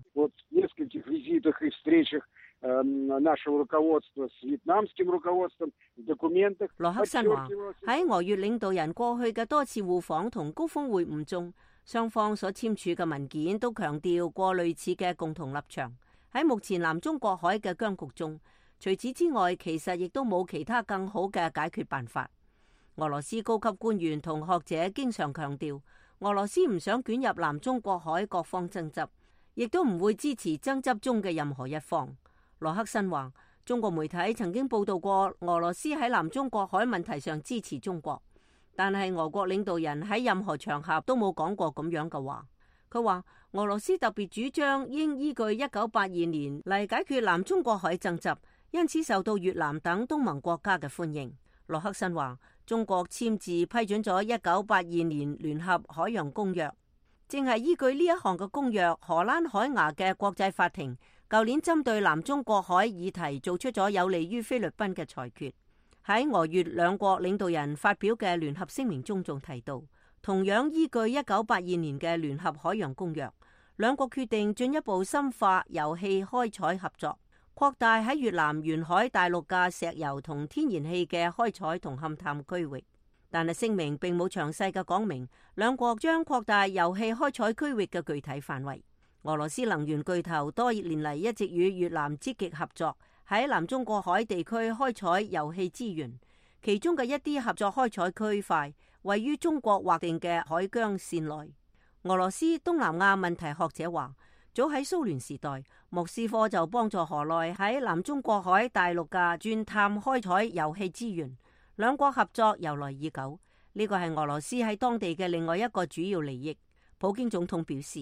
羅克申話，喺俄越領導人過去嘅多次互訪同高峰會晤中，雙方所簽署嘅文件都強調過類似嘅共同立場。喺目前南中國海嘅僵局中，除此之外，其實亦都冇其他更好嘅解決辦法。俄羅斯高級官員同學者經常強調，俄羅斯唔想捲入南中國海各方爭執，亦都唔會支持爭執中嘅任何一方。羅克申話，中國媒體曾經報道過俄羅斯喺南中國海問題上支持中國，但係俄國領導人喺任何場合都冇講過咁樣嘅話。佢話俄羅斯特別主張應依據1982年嚟解決南中國海爭執，因此受到越南等東盟國家嘅歡迎。羅克申話，中國簽字批准咗1982年聯合海洋公約，正係依據呢一項嘅公約，荷蘭海牙嘅國際法庭舊年針對南中國海議題做出咗有利於菲律賓嘅裁決。喺俄越兩國領導人發表嘅聯合聲明中仲提到，同樣依據1982年嘅聯合海洋公約，兩國決定進一步深化油氣開採合作，擴大喺越南沿海大陸嘅石油同天然氣嘅開採同勘探區域。但係聲明並冇詳細嘅講明兩國將擴大油氣開採區域嘅具體範圍。俄羅斯能源巨頭多年嚟一直與越南積極合作，喺南中國海地區開採油氣資源，其中嘅一啲合作開採區塊位於中國劃定嘅海疆線內。俄羅斯東南亞問題學者話，早喺蘇聯時代，莫斯科就幫助河內喺南中國海大陸嘅鑽探開採油氣資源，兩國合作由來已久。呢個係俄羅斯喺當地嘅另外一個主要利益。普京總統表示，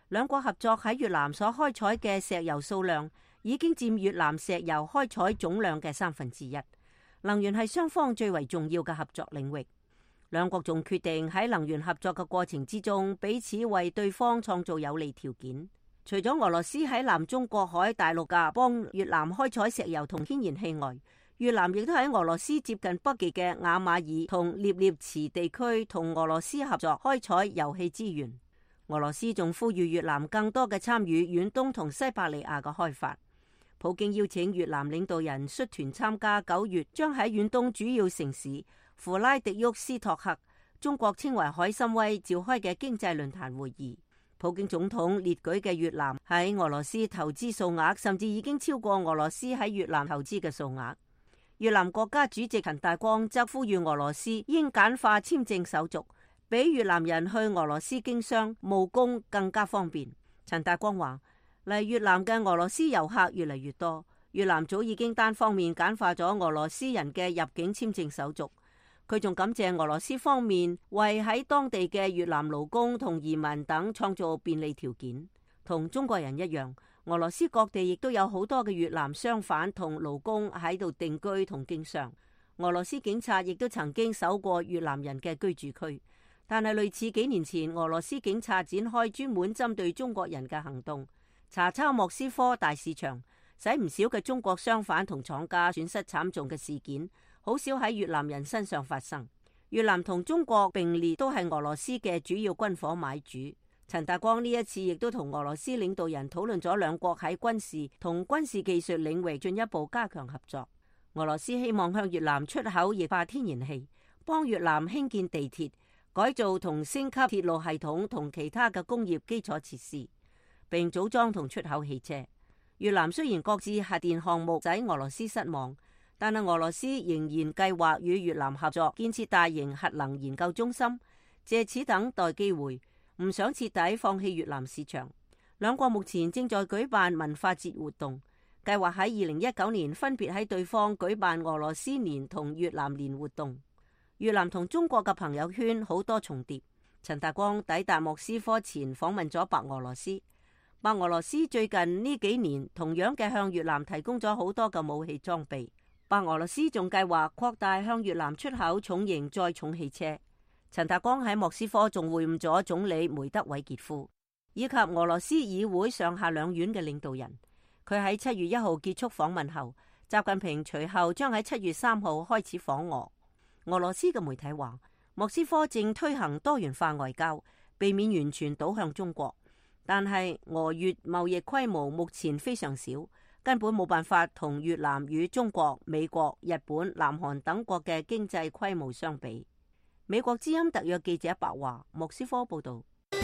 兩國合作喺越南所開採嘅石油數量已經佔越南石油開採總量嘅1/3。能源係雙方最為重要嘅合作領域。兩國仲決定喺能源合作嘅過程之中，彼此為對方創造有利條件。除咗俄羅斯喺南中國海大陸架幫越南開採石油同天然氣外，越南亦都喺俄羅斯接近北極嘅雅馬爾同涅涅茨地區同俄羅斯合作開採油氣資源。俄羅斯仲呼籲越南更多嘅參與遠東同西伯利亞嘅開發。普京邀請越南領導人率團參加9月將喺遠東主要城市弗拉迪沃斯托克，中國稱為海參崴召開嘅經濟論壇會議。普京總統列舉嘅越南喺俄羅斯投資數額甚至已經超過俄羅斯喺越南投資嘅數額。越南國家主席陳大光則呼籲俄羅斯應簡化簽證手續，俾越南人去俄羅斯經商務工更加方便。陳大光話，嚟越南嘅俄羅斯遊客越嚟越多，越南早已經單方面簡化咗俄羅斯人嘅入境簽證手續。佢仲感謝俄羅斯方面為喺當地嘅越南勞工同移民等創造便利條件。同中國人一樣，俄羅斯各地亦都有好多嘅越南商販同勞工喺度定居同經商。俄羅斯警察亦都曾經搜過越南人嘅居住區，但係類似幾年前俄羅斯警察展開專門針對中國人嘅行動，查抄莫斯科大市場，使唔少嘅中國商販同廠家損失慘重嘅事件，好少喺越南人身上發生。越南同中國並列都係俄羅斯嘅主要軍火買主。陳大光呢一次亦都同俄羅斯領導人討論咗兩國喺軍事同軍事技術領域進一步加強合作。俄羅斯希望向越南出口液化天然氣，幫越南興建地鐵、改造同升級鐵路系統同其他嘅工業基礎設施，並組裝同出口汽車。越南雖然擱置核電項目使俄羅斯失望，但係俄羅斯仍然計劃與越南合作建設大型核能研究中心，借此等待機會，唔想徹底放棄越南市場。兩國目前正在舉辦文化節活動，計劃喺2019年分別喺對方舉辦俄羅斯年同越南年活動。越南同中國嘅朋友圈好多重疊。陳大光抵達莫斯科前訪問咗白俄羅斯。白俄羅斯最近呢幾年同樣嘅向越南提供咗好多嘅武器裝備。白俄羅斯仲計劃擴大向越南出口重型載重汽車。陳大光喺莫斯科仲會晤咗總理梅德韋傑夫，以及俄羅斯議會上下兩院嘅領導人。佢喺7月1號結束訪問後，習近平隨後將喺7月3號開始訪俄。俄羅斯嘅媒體話，莫斯科正推行多元化外交，避免完全倒向中國，但係俄越貿易規模目前非常少，根本冇辦法同越南與中國、美國、日本、南韓等國嘅經濟規模相比。美國之音特約記者白華，莫斯科報道。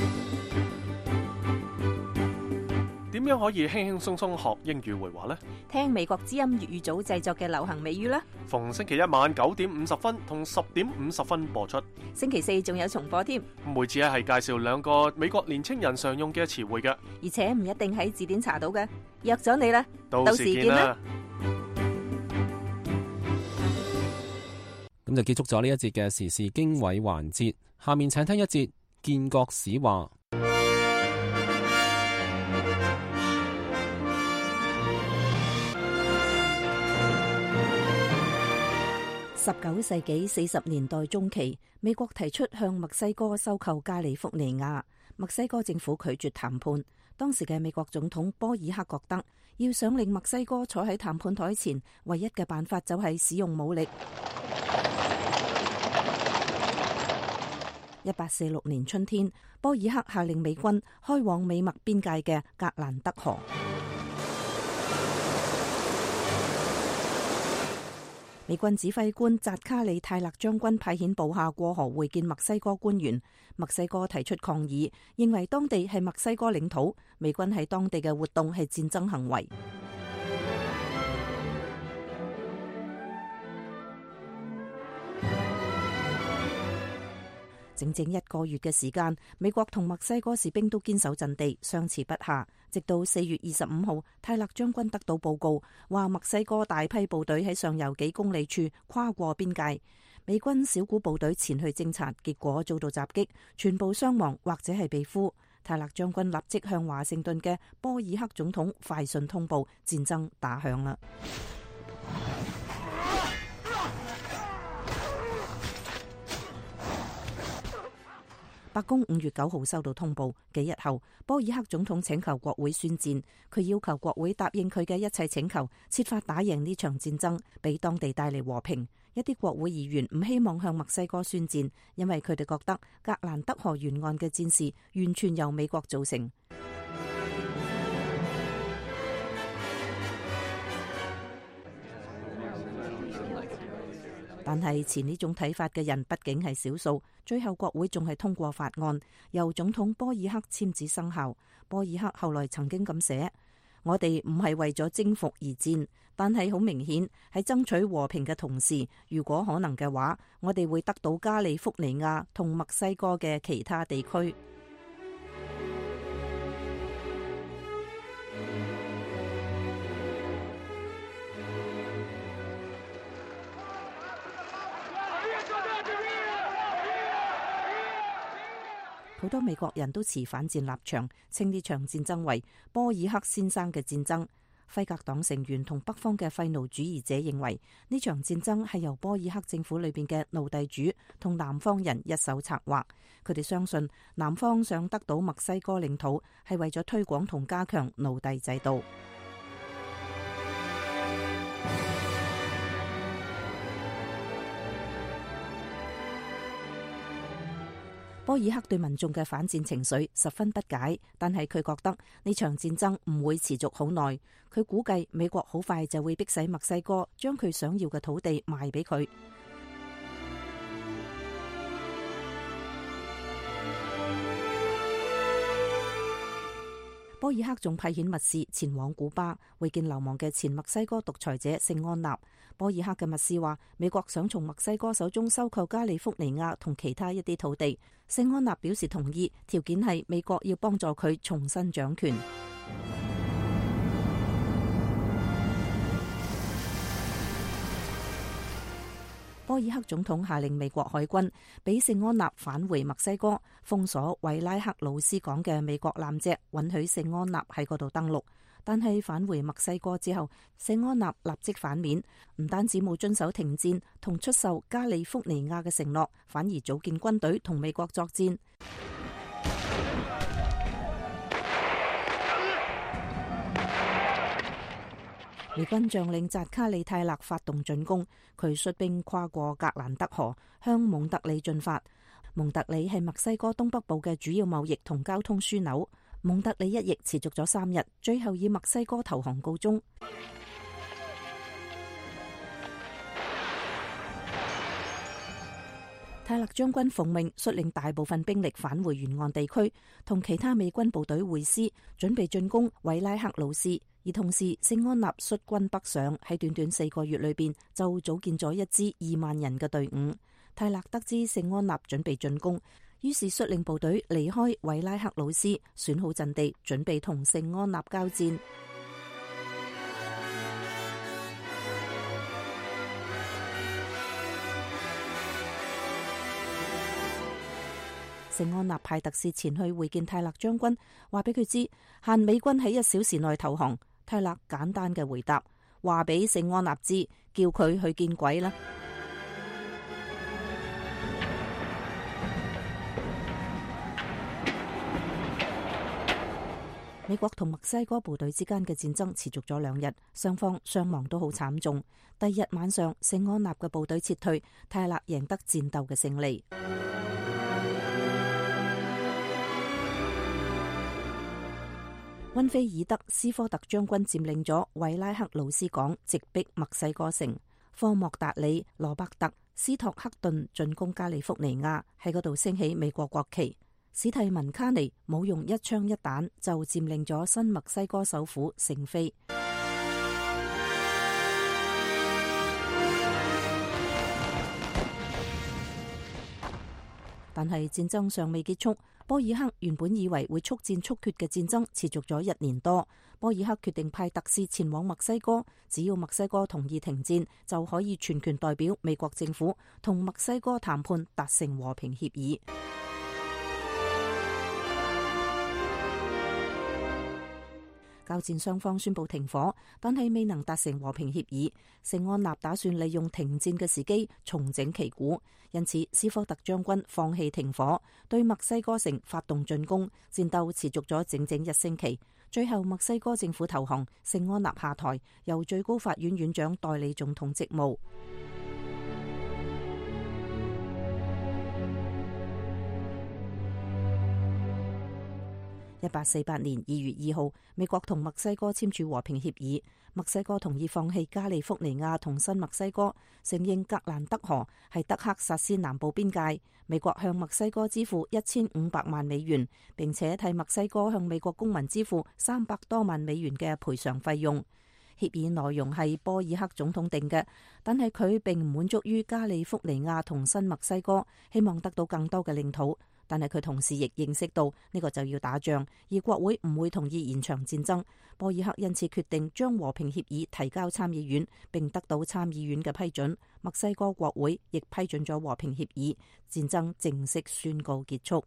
點樣可以輕輕鬆鬆學英語會話呢？ 聽美國之音粵語組製作嘅流行美語啦。 逢星期一晚9點50分同10點50分播出。 星期四仲有重播添。 每次係介紹2個美國年青人常用嘅詞彙嘅， 而且唔一定喺字典查到嘅。約咗你啦， 到時見啦。 咁就結束咗呢一節嘅時事經緯環節。下面請聽一節建國史話。 19世紀40年代中期，美國提出向墨西哥收購加利福尼亞，墨西哥政府拒絕談判。當時嘅美國總統波爾克覺得，要想令墨西哥坐喺談判台前，唯一嘅辦法就係使用武力。1846年春天，波爾克下令美軍開往美墨邊界嘅格蘭德河。美軍指揮官扎卡里泰勒將軍派遣部下過河會見墨西哥官員，墨西哥提出抗議，認為當地係墨西哥領土，美軍喺當地嘅活動係戰爭行為。整整1個月嘅時間，美國同墨西哥士兵都堅守陣地，相持不下。直到4月25號，泰勒將軍得到報告，話墨西哥大批部隊喺上游幾公里處跨過邊界。美軍小股部隊前去偵察，結果遭到襲擊，全部傷亡或者係被俘。 泰勒將軍立即向華盛頓嘅波爾克總統快信通報，戰爭打響啦。白宮5月9號收到通報，幾日後，波爾克總統請求國會宣戰，佢要求國會答應佢嘅一切請求，設法打贏呢場戰爭，俾當地帶嚟和平。一啲國會議員唔希望向墨西哥宣戰，因為佢哋覺得格蘭德河沿岸嘅戰事完全由美國造成。但係持呢種睇法嘅人畢竟係少數，最後國會仲係通過法案，由總統波爾克簽字生效。波爾克後來曾經咁寫：我哋唔係為咗征服而戰，但係好明顯喺爭取和平嘅同時，如果可能嘅話，我哋會得到加利福尼亞同墨西哥嘅其他地區。好多美國人都持反戰立場，稱呢場戰爭為波爾克先生嘅戰爭。輝格黨成員同北方嘅廢奴主義者認為呢場戰爭係由波爾克政府裏邊嘅奴隸主同南方人一手策劃。佢哋相信南方想得到墨西哥領土係為咗推廣同加強奴隸制度。波爾克對民眾嘅反戰情緒十分不解，但係佢覺得呢場戰爭唔會持續好耐。佢估計美國好快就會迫使墨西哥將佢想要嘅土地賣俾佢。波爾克仲派遣密使前往古巴會見流亡嘅前墨西哥獨裁者聖安納。波爾克嘅密使話，美國想從墨西哥手中收購加利福尼亞同其他一啲土地。聖安納表示同意，條件係美國要幫助佢重新掌權。波爾克總統下令美國海軍俾聖安納返回墨西哥，封鎖維拉克魯斯港嘅美國艦隻，允許聖安納喺嗰度登陸。但係返回墨西哥之後，聖安納立即反面，唔單止冇遵守停戰同出售加利福尼亞嘅承諾，反而組建軍隊同美國作戰。美軍將領扎卡里泰勒發動進攻，佢率兵跨過格蘭德河，向蒙特里進發。蒙特里係墨西哥東北部嘅主要貿易同交通樞紐。蒙特里一役持續咗3日，最後以墨西哥投降告終。泰勒將軍奉命率領大部分兵力返回沿岸地區，同其他美軍部隊會師，準備進攻維拉克魯斯。而同時，聖安納率軍北上，喺短短4個月裏邊就組建咗一支2萬人嘅隊伍。泰勒得知聖安納準備進攻，於是率領部隊離開維拉克魯斯，選好陣地，準備同聖安納交戰。聖安納派特使前去會見泰勒將軍，話俾佢知限美軍喺1小時內投降。泰勒簡單嘅回答，話俾聖安納知，叫佢去見鬼啦。美國同墨西哥部隊之間嘅戰爭持續咗2日，雙方傷亡都好慘重。第2日晚上，聖安納嘅部隊撤退，泰勒贏得戰鬥嘅勝利。溫菲爾德斯科特將軍佔領咗維拉克魯斯港，直逼墨西哥城。科莫達里、羅伯特、斯托克頓進攻加利福尼亞，喺嗰度升起美國國旗。史蒂文卡尼冇用一槍一彈就佔領咗新墨西哥首府聖菲。但係戰爭尚未結束，波爾克原本以為會速戰速決嘅戰爭持續咗1年多。波爾克決定派特使前往墨西哥，只要墨西哥同意停戰，就可以全權代表美國政府同墨西哥談判達成和平協議。 交戰雙方宣布停火，但係未能達成和平協議。聖安納打算利用停戰嘅時機重整旗鼓，因此斯科特將軍放棄停火，對墨西哥城發動進攻，戰鬥持續咗整整1星期。最後墨西哥政府投降，聖安納下台，由最高法院院長代理總統職務。1848年2月2號，美國同墨西哥簽署和平協議。墨西哥同意放棄加利福尼亞同新墨西哥，承認格蘭德河係德克薩斯南部邊界。美國向墨西哥支付1500萬美元，並且替墨西哥向美國公民支付300多萬美元嘅賠償費用。協議內容係波爾克總統定嘅，但係佢並唔滿足於加利福尼亞同新墨西哥，希望得到更多嘅領土。但係佢同時亦認識到呢個就要打仗，而國會唔會同意延長戰爭。波爾克因此決定將和平協議提交參議院，並得到參議院嘅批准。墨西哥國會亦批准咗和平協議，戰爭正式宣告結束。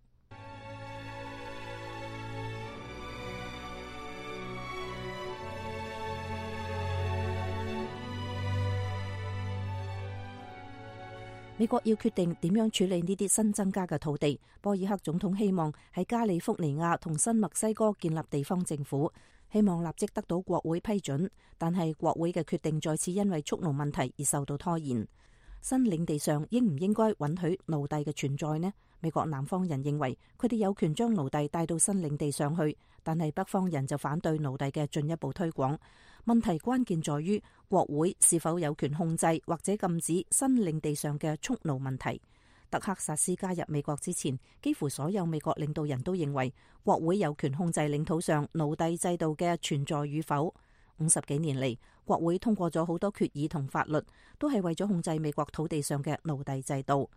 美國要決定點樣處理呢啲新增加嘅土地。波爾克總統希望喺加利福尼亞同新墨西哥建立地方政府，希望立即得到國會批准。但係國會嘅決定再次因為蓄奴問題而受到拖延。新領地上應唔應該允許奴隸嘅存在呢？美國南方人認為佢哋有權將奴隸帶到新領地上去，但係北方人就反對奴隸嘅進一步推廣。問題關鍵在於國會是否有權控制或者禁止新領地上嘅蓄奴問題。德克薩斯加入美國之前，幾乎所有美國領導人都認為國會有權控制領土上奴隸制度嘅存在與否。50幾年嚟，國會通過咗好多決議同法律，都係為咗控制美國土地上嘅奴隸制度。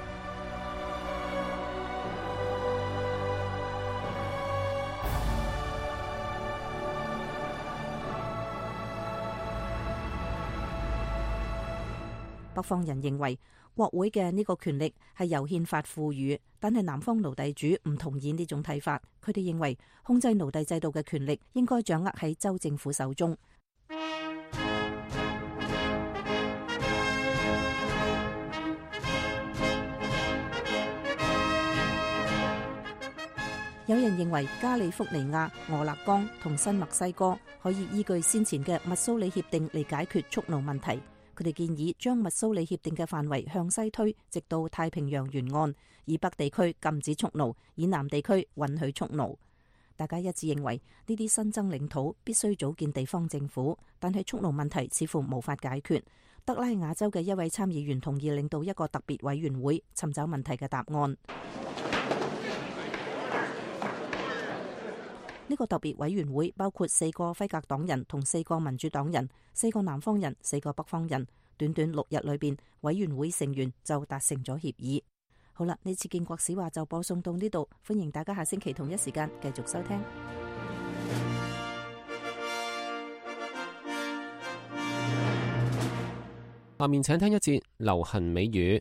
北方人認為國會嘅呢個權力係由憲法賦予，但係南方奴隸主唔同意呢種睇法。佢哋認為控制奴隸制度嘅權力應該掌握喺州政府手中。有人認為加利福尼亞、俄勒岡同新墨西哥可以依據先前嘅密蘇里協定嚟解決蓄奴問題。佢哋建議將密蘇里協定嘅範圍向西推，直到太平洋沿岸，以北地區禁止蓄奴，以南地區允許蓄奴。大家一致認為呢啲新增領土必須組建地方政府，但係蓄奴問題似乎無法解決。德拉瓦州嘅一位參議員同意領導一個特別委員會，尋找問題嘅答案。呢個特別委員會包括4個輝格黨人同4個民主黨人，4個南方人，4個北方人。短短6日裏邊，委員會成員就達成咗協議。好啦，呢次建國史話就播送到呢度，歡迎大家下星期同一時間繼續收聽。 下面請聽一節流行美語。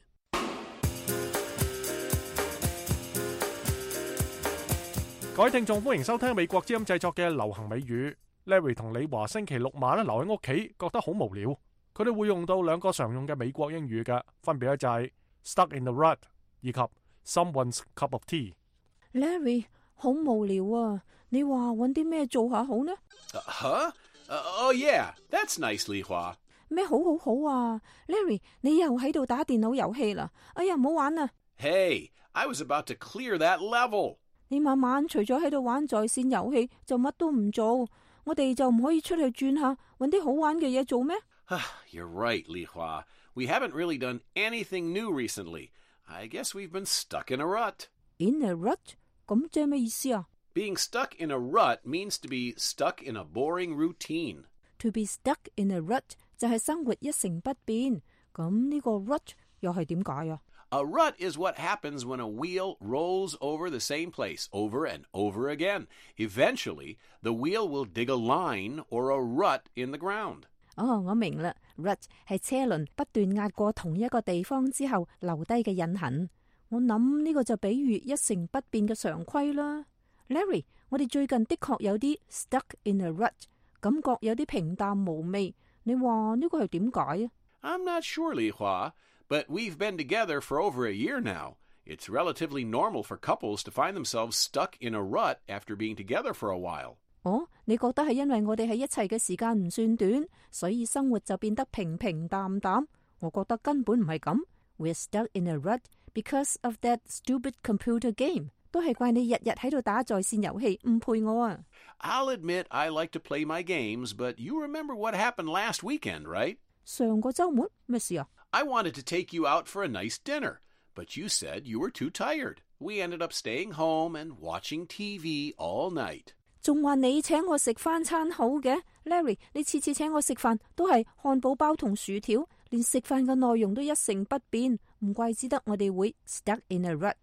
各位聽眾，歡迎收聽美國之音製作嘅流行美語。Larry 同李華星期六晚留喺屋企，覺得好無聊。佢哋會用到2個常用嘅美國英語嘅，分別咧就係 stuck in the rut 以及 someone's cup of tea。Larry 好無聊啊！你話搵啲咩做下好呢 ？Oh yeah, that's nice, 李華。 咩好啊 ？Larry， 你又喺度打電腦遊戲啦！哎呀，唔好玩啦 ！Hey, I was about to clear that level。 你晚晚除咗喺度玩在線遊戲，就乜都唔做。我哋就唔可以出去轉下，搵啲好玩嘅嘢做咩 ？You're right, 李華。We haven't really done anything new recently. I guess we've been stuck in a rut. In a rut？ 咁即係咩意思啊？ Being stuck in a rut means to be stuck in a boring routine. To be stuck in a rut 就係生活一成不變。咁呢個 rut 又係點解啊 ？A rut is what happens when a wheel rolls over the same place over and over again. Eventually, the wheel will dig a line or a rut in the ground. 我明啦 ，rut 係車輪不斷壓過同一個地方之後留低嘅印痕。我諗呢個就比喻一成不變嘅常規啦。Larry， 我哋最近的確有啲 stuck in a rut， 感覺有啲平淡無味。你話呢個係點解啊？ I'm not sure, Li Hua, but we've been together for over a year now. It's relatively normal for couples to find themselves stuck in a rut after being together for a while. 哦，你覺得係因為我哋喺一齊嘅時間唔算短，所以生活就變得平平淡淡？我覺得根本唔係咁。We're stuck in a rut because of that stupid computer game. 都係怪你日日喺度打在線遊戲，唔陪我啊。 I'll admit I like to play my games, but you remember what happened last weekend, right? 上個週末咩事啊？ I wanted to take you out for a nice dinner, but you said you were too tired. We ended up staying home and watching TV all night. 仲話你請我食翻餐好嘅 ，Larry， 你次次請我食飯都係漢堡包同薯條，連食飯嘅內容都一成不變，唔怪之得我哋會 stuck in a rut。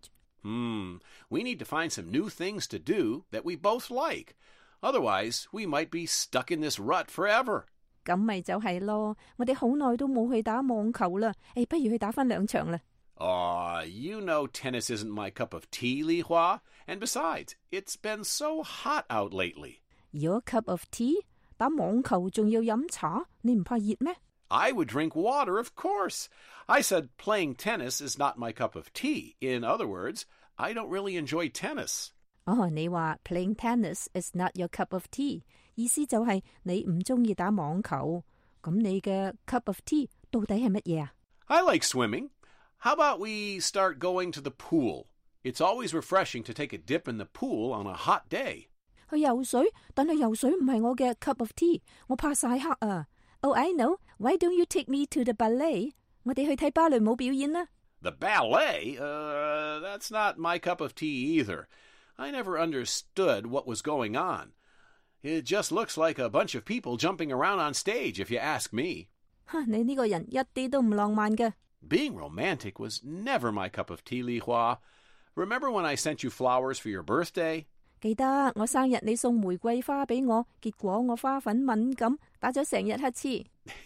We need to find some new things to do that we both like. Otherwise, we might be stuck in this rut forever. 咁咪就係咯，我哋好耐都冇去打網球啦，不如去打翻2場啦。 You know tennis isn't my cup of tea, Li Hua. And besides, it's been so hot out lately. Your cup of tea? 打網球仲要飲茶，你唔怕熱咩？ I would drink water, of course. I said playing tennis is not my cup of tea. In other words, I don't really enjoy tennis. 你話 playing tennis is not your cup of tea， 意思就係你唔中意打網球。咁你嘅 cup of tea 到底係乜嘢啊？ I like swimming. How about we start going to the pool? It's always refreshing to take a dip in the pool on a hot day. 去游水，但係游水唔係我嘅 cup of tea， 我怕曬黑啊。Oh, I know. Why don't you take me to the ballet? 我哋去睇芭蕾舞表演啦。 The ballet? That's not my cup of tea either. I never understood what was going on. It just looks like a bunch of people jumping around on stage, if you ask me. 你呢個人一啲都唔浪漫嘅。 Being romantic was never my cup of tea, Li Hua. Remember when I sent you flowers for your birthday? 記得我生日你送玫瑰花俾我，結果我花粉敏感，打咗成日乞嗤。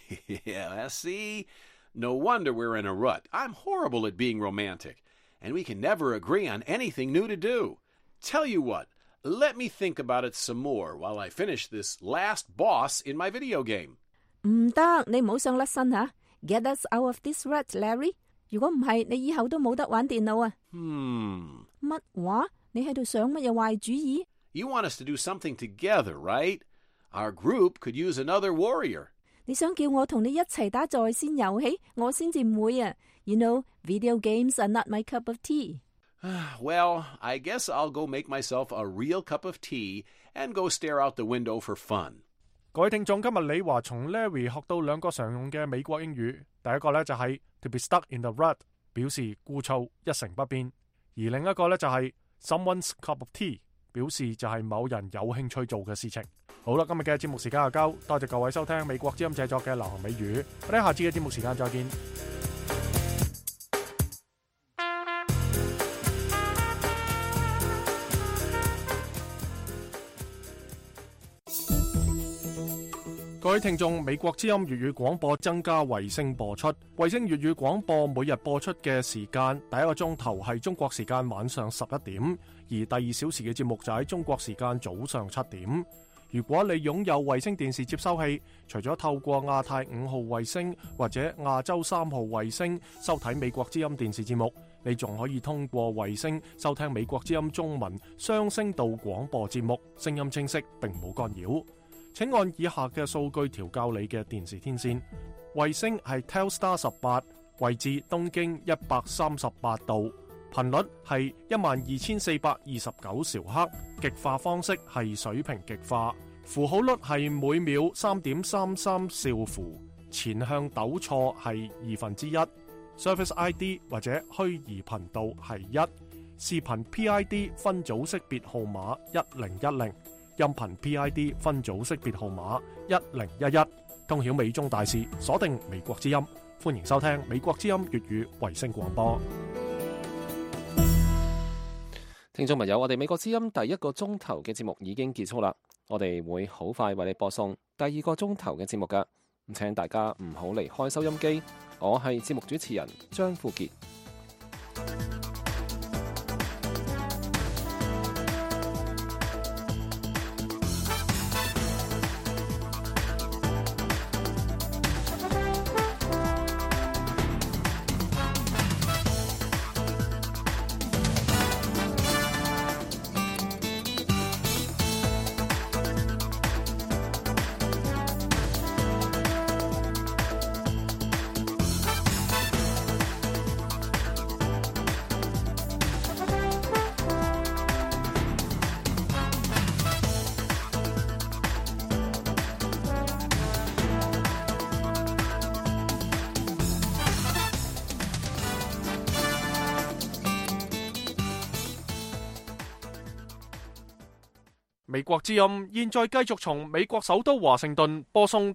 Yeah, see? No wonder we're in a rut. I'm horrible at being romantic. And we can never agree on anything new to do. Tell you what, let me think about it some more while I finish this last boss in my video game. 唔得，你唔好想甩身吓。Get us out of this rut, Larry. 如果唔係，你以後都冇得玩電腦啊。乜話？你喺度想乜嘢壞主意？ You want us to do something together, right? Our group could use another warrior. 你想叫我同你一齊打在線遊戲，我先至唔會啊。You know, video games are not my cup of tea. Well, I guess I'll go make myself a real cup of tea and go stare out the window for fun. 各位聽眾，今日李華從 Larry 學到2個常用嘅美國英語。第一個呢就係 to be stuck in the rut， 表示枯燥一成不變；而另一個呢就係 someone's cup of tea， 表示就係某人有興趣做嘅事情。好啦，今日嘅節目時間就夠，多謝各位收聽美國之音製作嘅流行美語，我哋下次嘅節目時間再見。各位聽眾，美國之音粵語廣播增加衛星播出。衛星粵語廣播每日播出嘅時間，第一個鐘頭係中國時間晚上11點，而第2小時嘅節目就喺中國時間早上7點。如果你擁有衛星電視接收器，除咗透過亞太5號衛星或者亞洲3號衛星收睇美國之音電視節目，你仲可以通過衛星收聽美國之音中文雙聲道廣播節目，聲音清晰並冇干擾。請按以下嘅數據調校你嘅電視天線。衛星係 Telstar 18，位置東經138度，頻率係12429兆赫，極化方式係水平極化，符號率係每秒 3.33 兆符，前向抖錯係1/2， Service ID 或者虛擬頻道係1，視頻 PID 分組識別號碼1010。音頻 PID 分組識別號碼1011，通曉美中大事，鎖定美國之音，歡迎收聽美國之音粵語衛星廣播。 聽眾朋友，我哋美國之音第1個鐘頭嘅節目已經結束啦，我哋會好快為你播送第2個鐘頭嘅節目㗎，咁請大家唔好離開收音機，我係節目主持人張富傑。 美國之音現在繼續從美國首都華盛頓播送